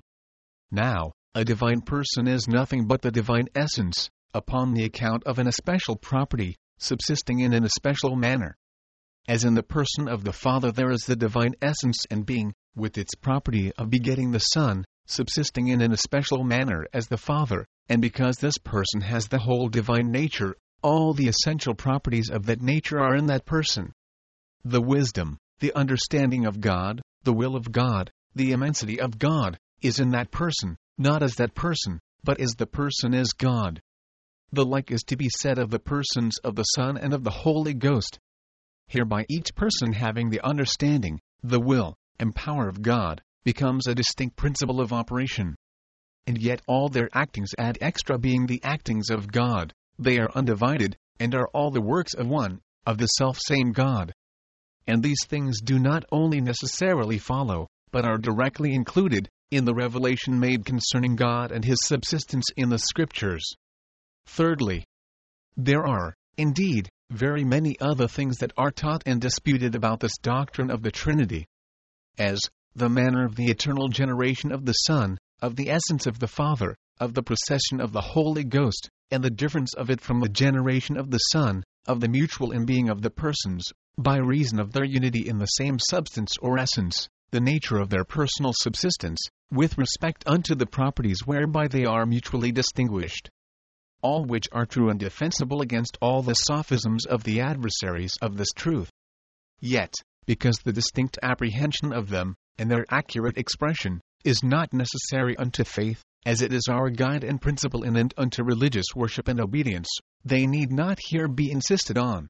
Now, a divine person is nothing but the divine essence, upon the account of an especial property, subsisting in an especial manner. As in the person of the Father there is the divine essence and being, with its property of begetting the Son, subsisting in an especial manner as the Father, and because this person has the whole divine nature, all the essential properties of that nature are in that person. The wisdom, the understanding of God, the will of God, the immensity of God, is in that person, not as that person, but as the person is God. The like is to be said of the persons of the Son and of the Holy Ghost. Hereby each person having the understanding, the will, and power of God, becomes a distinct principle of operation. And yet all their actings ad extra being the actings of God, they are undivided, and are all the works of one, of the self-same God. And these things do not only necessarily follow, but are directly included, in the revelation made concerning God and His subsistence in the Scriptures. Thirdly, there are, indeed, very many other things that are taught and disputed about this doctrine of the Trinity, as the manner of the eternal generation of the Son, of the essence of the Father, of the procession of the Holy Ghost, and the difference of it from the generation of the Son, of the mutual imbeing of the persons, by reason of their unity in the same substance or essence, the nature of their personal subsistence, with respect unto the properties whereby they are mutually distinguished. All which are true and defensible against all the sophisms of the adversaries of this truth. Yet, because the distinct apprehension of them, and their accurate expression, is not necessary unto faith, as it is our guide and principle in and unto religious worship and obedience, they need not here be insisted on.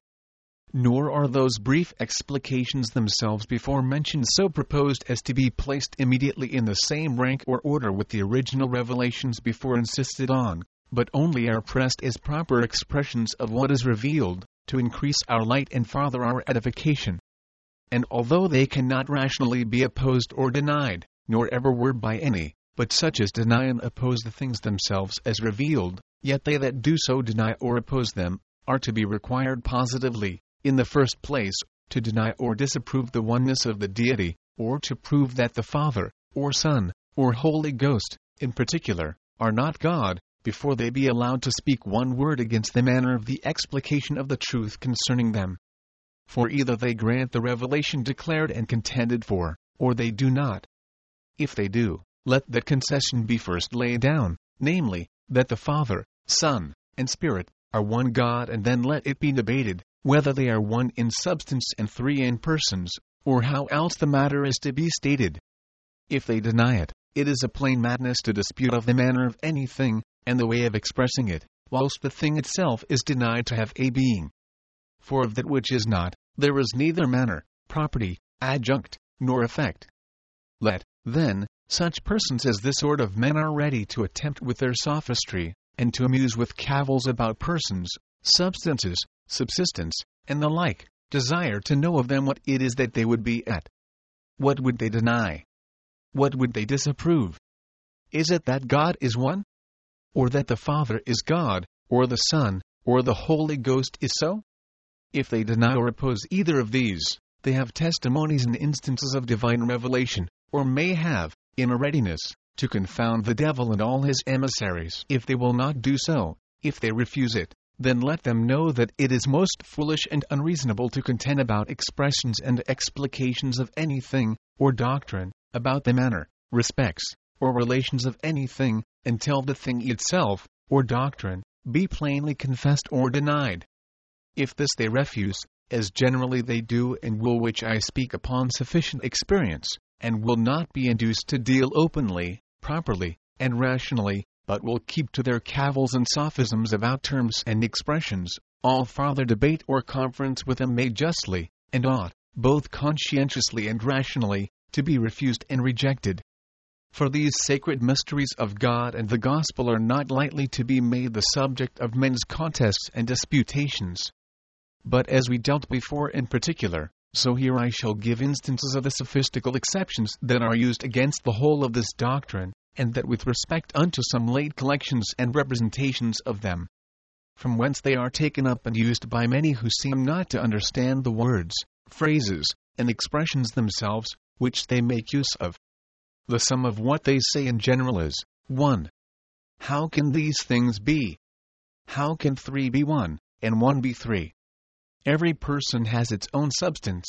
Nor are those brief explications themselves before mentioned so proposed as to be placed immediately in the same rank or order with the original revelations before insisted on, but only are pressed as proper expressions of what is revealed, to increase our light and farther our edification. And although they cannot rationally be opposed or denied, nor ever were by any, but such as deny and oppose the things themselves as revealed, yet they that do so deny or oppose them, are to be required positively, in the first place, to deny or disapprove the oneness of the deity, or to prove that the Father, or Son, or Holy Ghost, in particular, are not God, before they be allowed to speak one word against the manner of the explication of the truth concerning them. For either they grant the revelation declared and contended for, or they do not. If they do, let that concession be first laid down, namely, that the Father, Son, and Spirit are one God, and then let it be debated, whether they are one in substance and three in persons, or how else the matter is to be stated. If they deny it, it is a plain madness to dispute of the manner of anything, and the way of expressing it, whilst the thing itself is denied to have a being. For of that which is not, there is neither manner, property, adjunct, nor effect. Let, then, such persons as this sort of men are ready to attempt with their sophistry, and to amuse with cavils about persons, substances, subsistence, and the like, desire to know of them what it is that they would be at. What would they deny? What would they disapprove? Is it that God is one? Or that the Father is God, or the Son, or the Holy Ghost is so? If they deny or oppose either of these, they have testimonies and instances of divine revelation, or may have, in a readiness, to confound the devil and all his emissaries. If they will not do so, if they refuse it, then let them know that it is most foolish and unreasonable to contend about expressions and explications of anything, or doctrine, about the manner, respects, or relations of anything, until the thing itself, or doctrine, be plainly confessed or denied. If this they refuse, as generally they do and will, which I speak upon sufficient experience, and will not be induced to deal openly, properly, and rationally, but will keep to their cavils and sophisms about terms and expressions, all farther debate or conference with them may justly, and ought, both conscientiously and rationally, to be refused and rejected. For these sacred mysteries of God and the gospel are not lightly to be made the subject of men's contests and disputations. But as we dealt before in particular, so here I shall give instances of the sophistical exceptions that are used against the whole of this doctrine, and that with respect unto some late collections and representations of them, from whence they are taken up and used by many who seem not to understand the words, phrases, and expressions themselves, which they make use of. The sum of what they say in general is, one. How can these things be? How can three be one, and one be three? Every person has its own substance.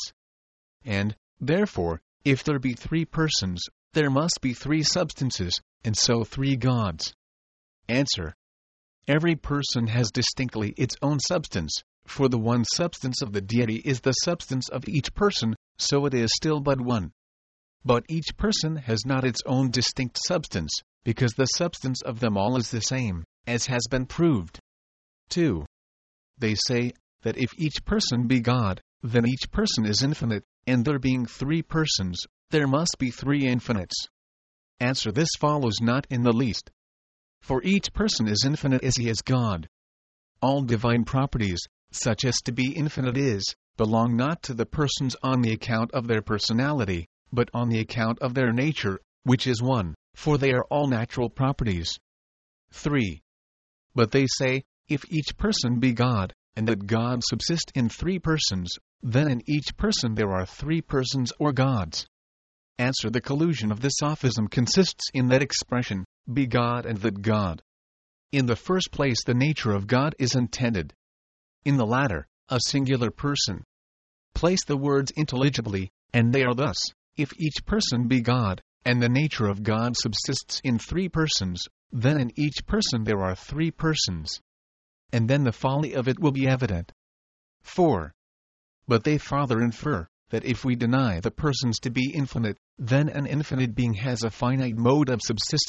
And, therefore, if there be three persons, there must be three substances, and so three gods. Answer. Every person has distinctly its own substance, for the one substance of the deity is the substance of each person, so it is still but one. But each person has not its own distinct substance, because the substance of them all is the same, as has been proved. two. They say, that if each person be God, then each person is infinite, and there being three persons, there must be three infinites. Answer. This follows not in the least. For each person is infinite as he is God. All divine properties, such as to be infinite is, belong not to the persons on the account of their personality, but on the account of their nature, which is one, for they are all natural properties. three. But they say, if each person be God, and that God subsist in three persons, then in each person there are three persons or gods. Answer. The collusion of this sophism consists in that expression, be God and that God. In the first place the nature of God is intended. In the latter, a singular person. Place the words intelligibly, and they are thus, if each person be God, and the nature of God subsists in three persons, then in each person there are three persons. And then the folly of it will be evident. four. But they farther infer, that if we deny the persons to be infinite, then an infinite being has a finite mode of subsisting,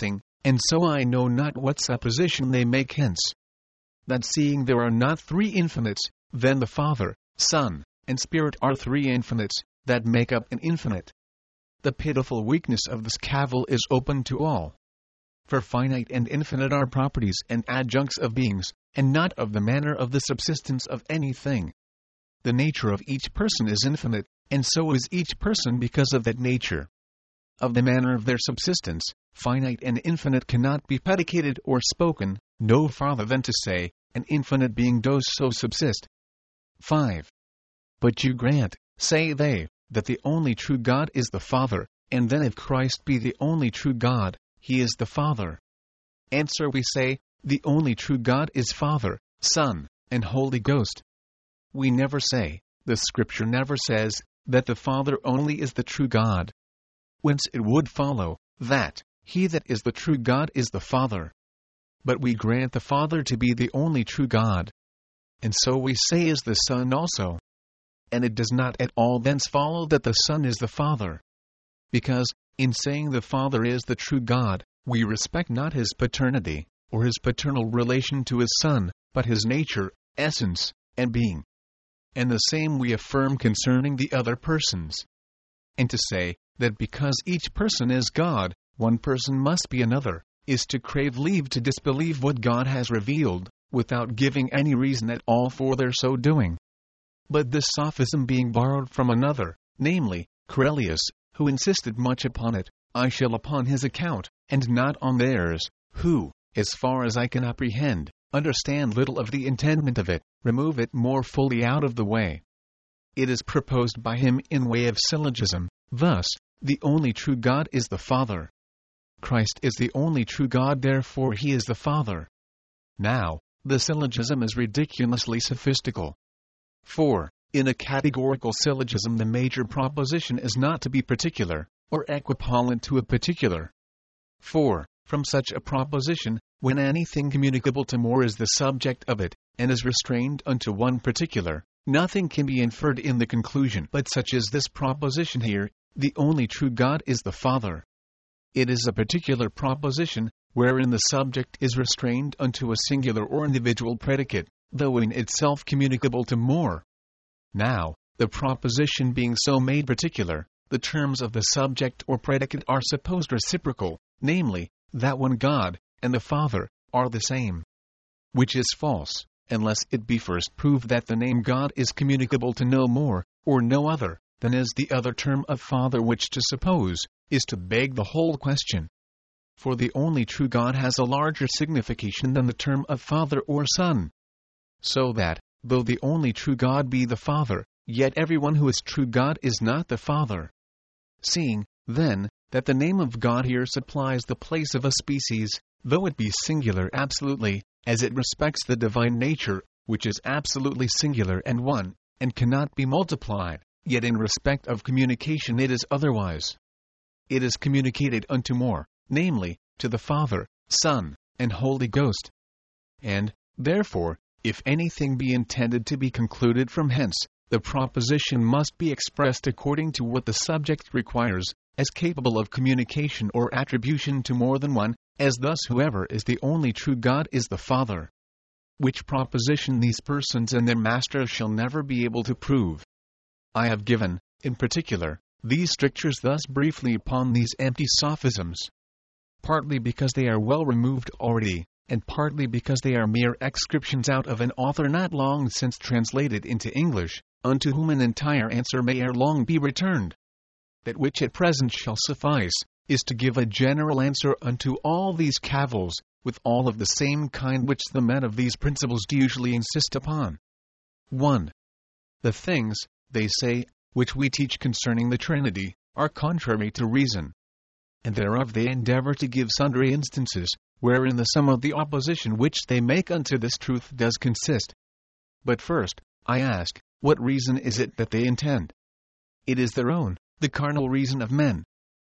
and so I know not what supposition they make hence. That seeing there are not three infinites, then the Father, Son, and Spirit are three infinites, that make up an infinite. The pitiful weakness of this cavil is open to all. For finite and infinite are properties and adjuncts of beings, and not of the manner of the subsistence of anything. The nature of each person is infinite, and so is each person because of that nature. Of the manner of their subsistence, finite and infinite cannot be predicated or spoken, no farther than to say, an infinite being does so subsist. five. But you grant, say they, that the only true God is the Father, and then if Christ be the only true God, he is the Father. Answer, we say, the only true God is Father, Son, and Holy Ghost. We never say, the Scripture never says, that the Father only is the true God. Whence it would follow, that, he that is the true God is the Father. But we grant the Father to be the only true God. And so we say is the Son also. And it does not at all thence follow that the Son is the Father. Because, in saying the Father is the true God, we respect not his paternity, or his paternal relation to his Son, but his nature, essence, and being. And the same we affirm concerning the other persons. And to say, that because each person is God, one person must be another, is to crave leave to disbelieve what God has revealed, without giving any reason at all for their so doing. But this sophism being borrowed from another, namely, Corellius, who insisted much upon it, I shall upon his account, and not on theirs, who, as far as I can apprehend, understand little of the intendment of it, remove it more fully out of the way. It is proposed by him in way of syllogism, thus, the only true God is the Father. Christ is the only true God, therefore he is the Father. Now, the syllogism is ridiculously sophistical. For, in a categorical syllogism the major proposition is not to be particular, or equipollent to a particular. For, from such a proposition, when anything communicable to more is the subject of it, and is restrained unto one particular, nothing can be inferred in the conclusion but such as this proposition here, the only true God is the Father. It is a particular proposition, wherein the subject is restrained unto a singular or individual predicate, though in itself communicable to more. Now, the proposition being so made particular, the terms of the subject or predicate are supposed reciprocal, namely, that one God, and the Father, are the same. Which is false, unless it be first proved that the name God is communicable to no more, or no other, than is the other term of Father, which to suppose, is to beg the whole question. For the only true God has a larger signification than the term of Father or Son. So that, though the only true God be the Father, yet everyone who is true God is not the Father. Seeing, then, that the name of God here supplies the place of a species, though it be singular absolutely, as it respects the divine nature, which is absolutely singular and one, and cannot be multiplied, yet in respect of communication it is otherwise. It is communicated unto more, namely, to the Father, Son, and Holy Ghost. And, therefore, if anything be intended to be concluded from hence, the proposition must be expressed according to what the subject requires, as capable of communication or attribution to more than one, as thus whoever is the only true God is the Father. Which proposition these persons and their masters shall never be able to prove. I have given, in particular, these strictures thus briefly upon these empty sophisms. Partly because they are well removed already, and partly because they are mere exscriptions out of an author not long since translated into English, unto whom an entire answer may ere long be returned. That which at present shall suffice, is to give a general answer unto all these cavils, with all of the same kind which the men of these principles do usually insist upon. one. The things, they say, which we teach concerning the Trinity, are contrary to reason. And thereof they endeavor to give sundry instances, wherein the sum of the opposition which they make unto this truth does consist. But first, I ask, what reason is it that they intend? It is their own, the carnal reason of men.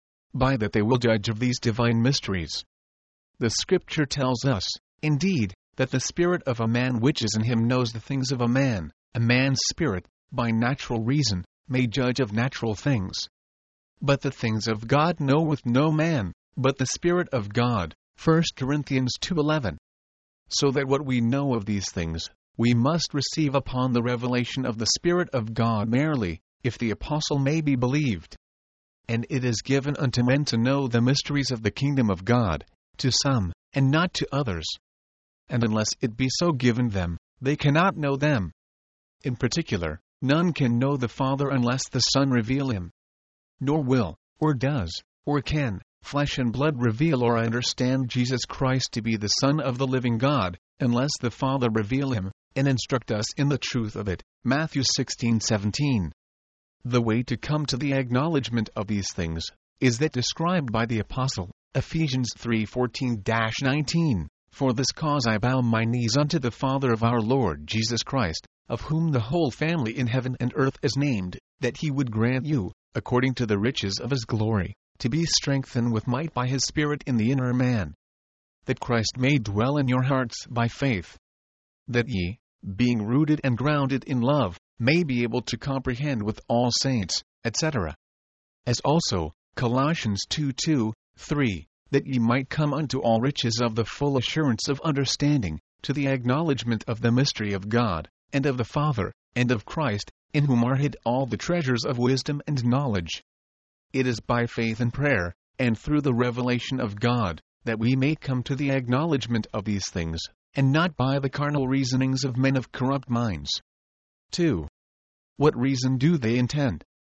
By that they will judge of these divine mysteries. The Scripture tells us, indeed, that the spirit of a man which is in him knows the things of a man. A man's spirit, by natural reason, may judge of natural things. But the things of God knoweth no man, but the Spirit of God, First Corinthians two eleven. So that what we know of these things, we must receive upon the revelation of the Spirit of God merely, if the apostle may be believed. And it is given unto men to know the mysteries of the kingdom of God, to some, and not to others. And unless it be so given them, they cannot know them. In particular, none can know the Father unless the Son reveal him. Nor will, or does, or can, flesh and blood reveal or understand Jesus Christ to be the Son of the living God, unless the Father reveal him, and instruct us in the truth of it. Matthew sixteen seventeen. The way to come to the acknowledgement of these things is that described by the Apostle, Ephesians three fourteen to nineteen. For this cause I bow my knees unto the Father of our Lord Jesus Christ, of whom the whole family in heaven and earth is named, that he would grant you, according to the riches of his glory, to be strengthened with might by his Spirit in the inner man, that Christ may dwell in your hearts by faith, that ye, being rooted and grounded in love, may be able to comprehend with all saints, et cetera. As also, Colossians two two, three, that ye might come unto all riches of the full assurance of understanding, to the acknowledgement of the mystery of God, and of the Father, and of Christ, in whom are hid all the treasures of wisdom and knowledge. It is by faith and prayer, and through the revelation of God, that we may come to the acknowledgement of these things, and not by the carnal reasonings of men of corrupt minds. two. What reason do they intend?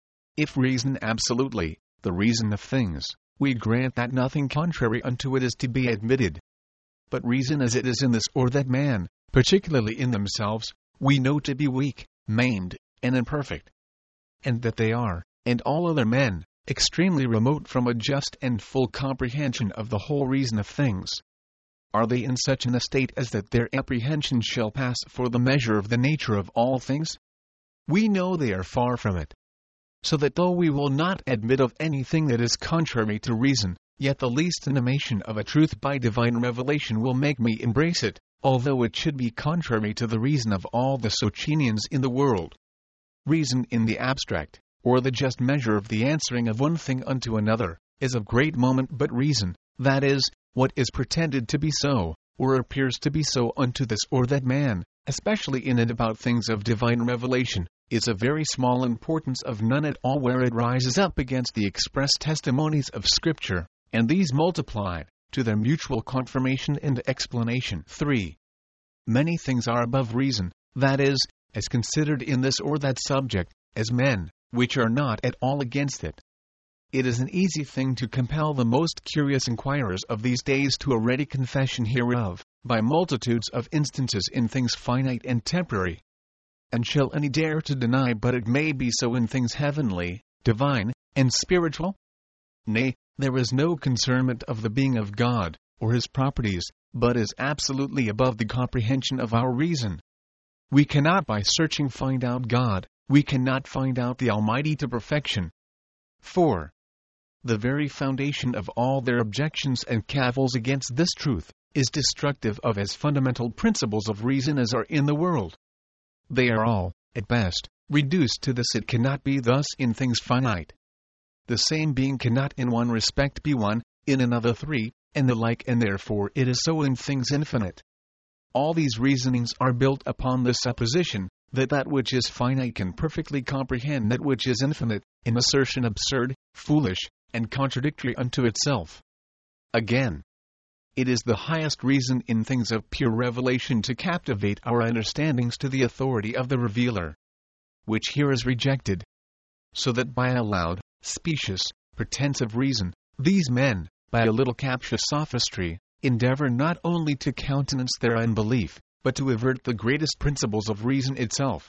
If reason absolutely, the reason of things, we grant that nothing contrary unto it is to be admitted. But reason as it is in this or that man, particularly in themselves, we know to be weak, maimed, and imperfect. And that they are, and all other men, extremely remote from a just and full comprehension of the whole reason of things. Are they in such an estate as that their apprehension shall pass for the measure of the nature of all things? We know they are far from it. So that though we will not admit of anything that is contrary to reason, yet the least intimation of a truth by divine revelation will make me embrace it, although it should be contrary to the reason of all the Socinians in the world. Reason in the abstract, or the just measure of the answering of one thing unto another, is of great moment, but reason, that is, what is pretended to be so, or appears to be so unto this or that man, especially in and about things of divine revelation, is of very small importance, of none at all where it rises up against the express testimonies of Scripture, and these multiplied, to their mutual confirmation and explanation. three. Many things are above reason, that is, as considered in this or that subject, as men, which are not at all against it. It is an easy thing to compel the most curious inquirers of these days to a ready confession hereof, by multitudes of instances in things finite and temporary. And shall any dare to deny but it may be so in things heavenly, divine, and spiritual? Nay, there is no concernment of the being of God, or his properties, but is absolutely above the comprehension of our reason. We cannot by searching find out God, we cannot find out the Almighty to perfection. four. The very foundation of all their objections and cavils against this truth, is destructive of as fundamental principles of reason as are in the world. They are all, at best, reduced to this: it cannot be thus in things finite. The same being cannot in one respect be one, in another three, and the like, and therefore it is so in things infinite. All these reasonings are built upon the supposition that that which is finite can perfectly comprehend that which is infinite, an assertion absurd, foolish, and contradictory unto itself. Again, it is the highest reason in things of pure revelation to captivate our understandings to the authority of the revealer, which here is rejected. So that by a loud, specious, pretense of reason, these men, by a little captious sophistry, endeavor not only to countenance their unbelief, but to avert the greatest principles of reason itself.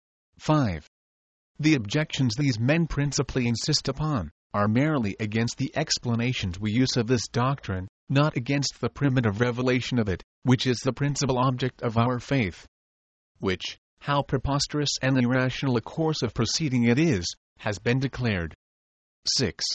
five. The objections these men principally insist upon, are merely against the explanations we use of this doctrine, not against the primitive revelation of it, which is the principal object of our faith. Which, how preposterous and irrational a course of proceeding it is, has been declared. six.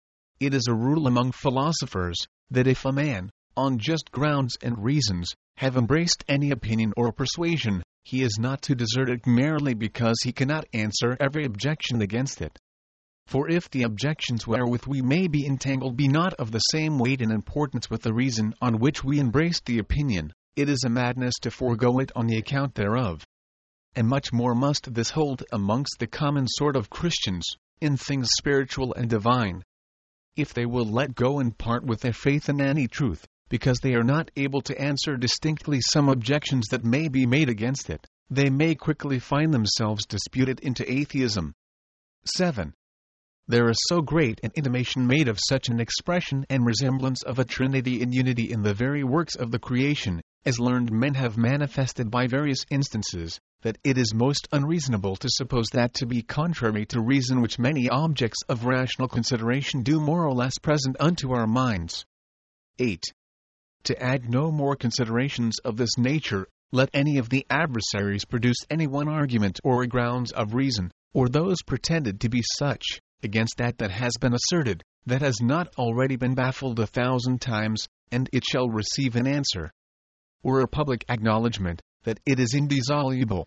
It is a rule among philosophers, that if a man, on just grounds and reasons, have embraced any opinion or persuasion, he is not to desert it merely because he cannot answer every objection against it. For if the objections wherewith we may be entangled be not of the same weight and importance with the reason on which we embraced the opinion, it is a madness to forego it on the account thereof. And much more must this hold amongst the common sort of Christians, in things spiritual and divine. If they will let go and part with their faith in any truth, because they are not able to answer distinctly some objections that may be made against it, they may quickly find themselves disputed into atheism. seven. There is so great an intimation made of such an expression and resemblance of a Trinity in unity in the very works of the creation, as learned men have manifested by various instances, that it is most unreasonable to suppose that to be contrary to reason which many objects of rational consideration do more or less present unto our minds. eight. To add no more considerations of this nature, let any of the adversaries produce any one argument or grounds of reason, or those pretended to be such, against that that has been asserted, that has not already been baffled a thousand times, and it shall receive an answer. Or a public acknowledgment, that it is indissoluble,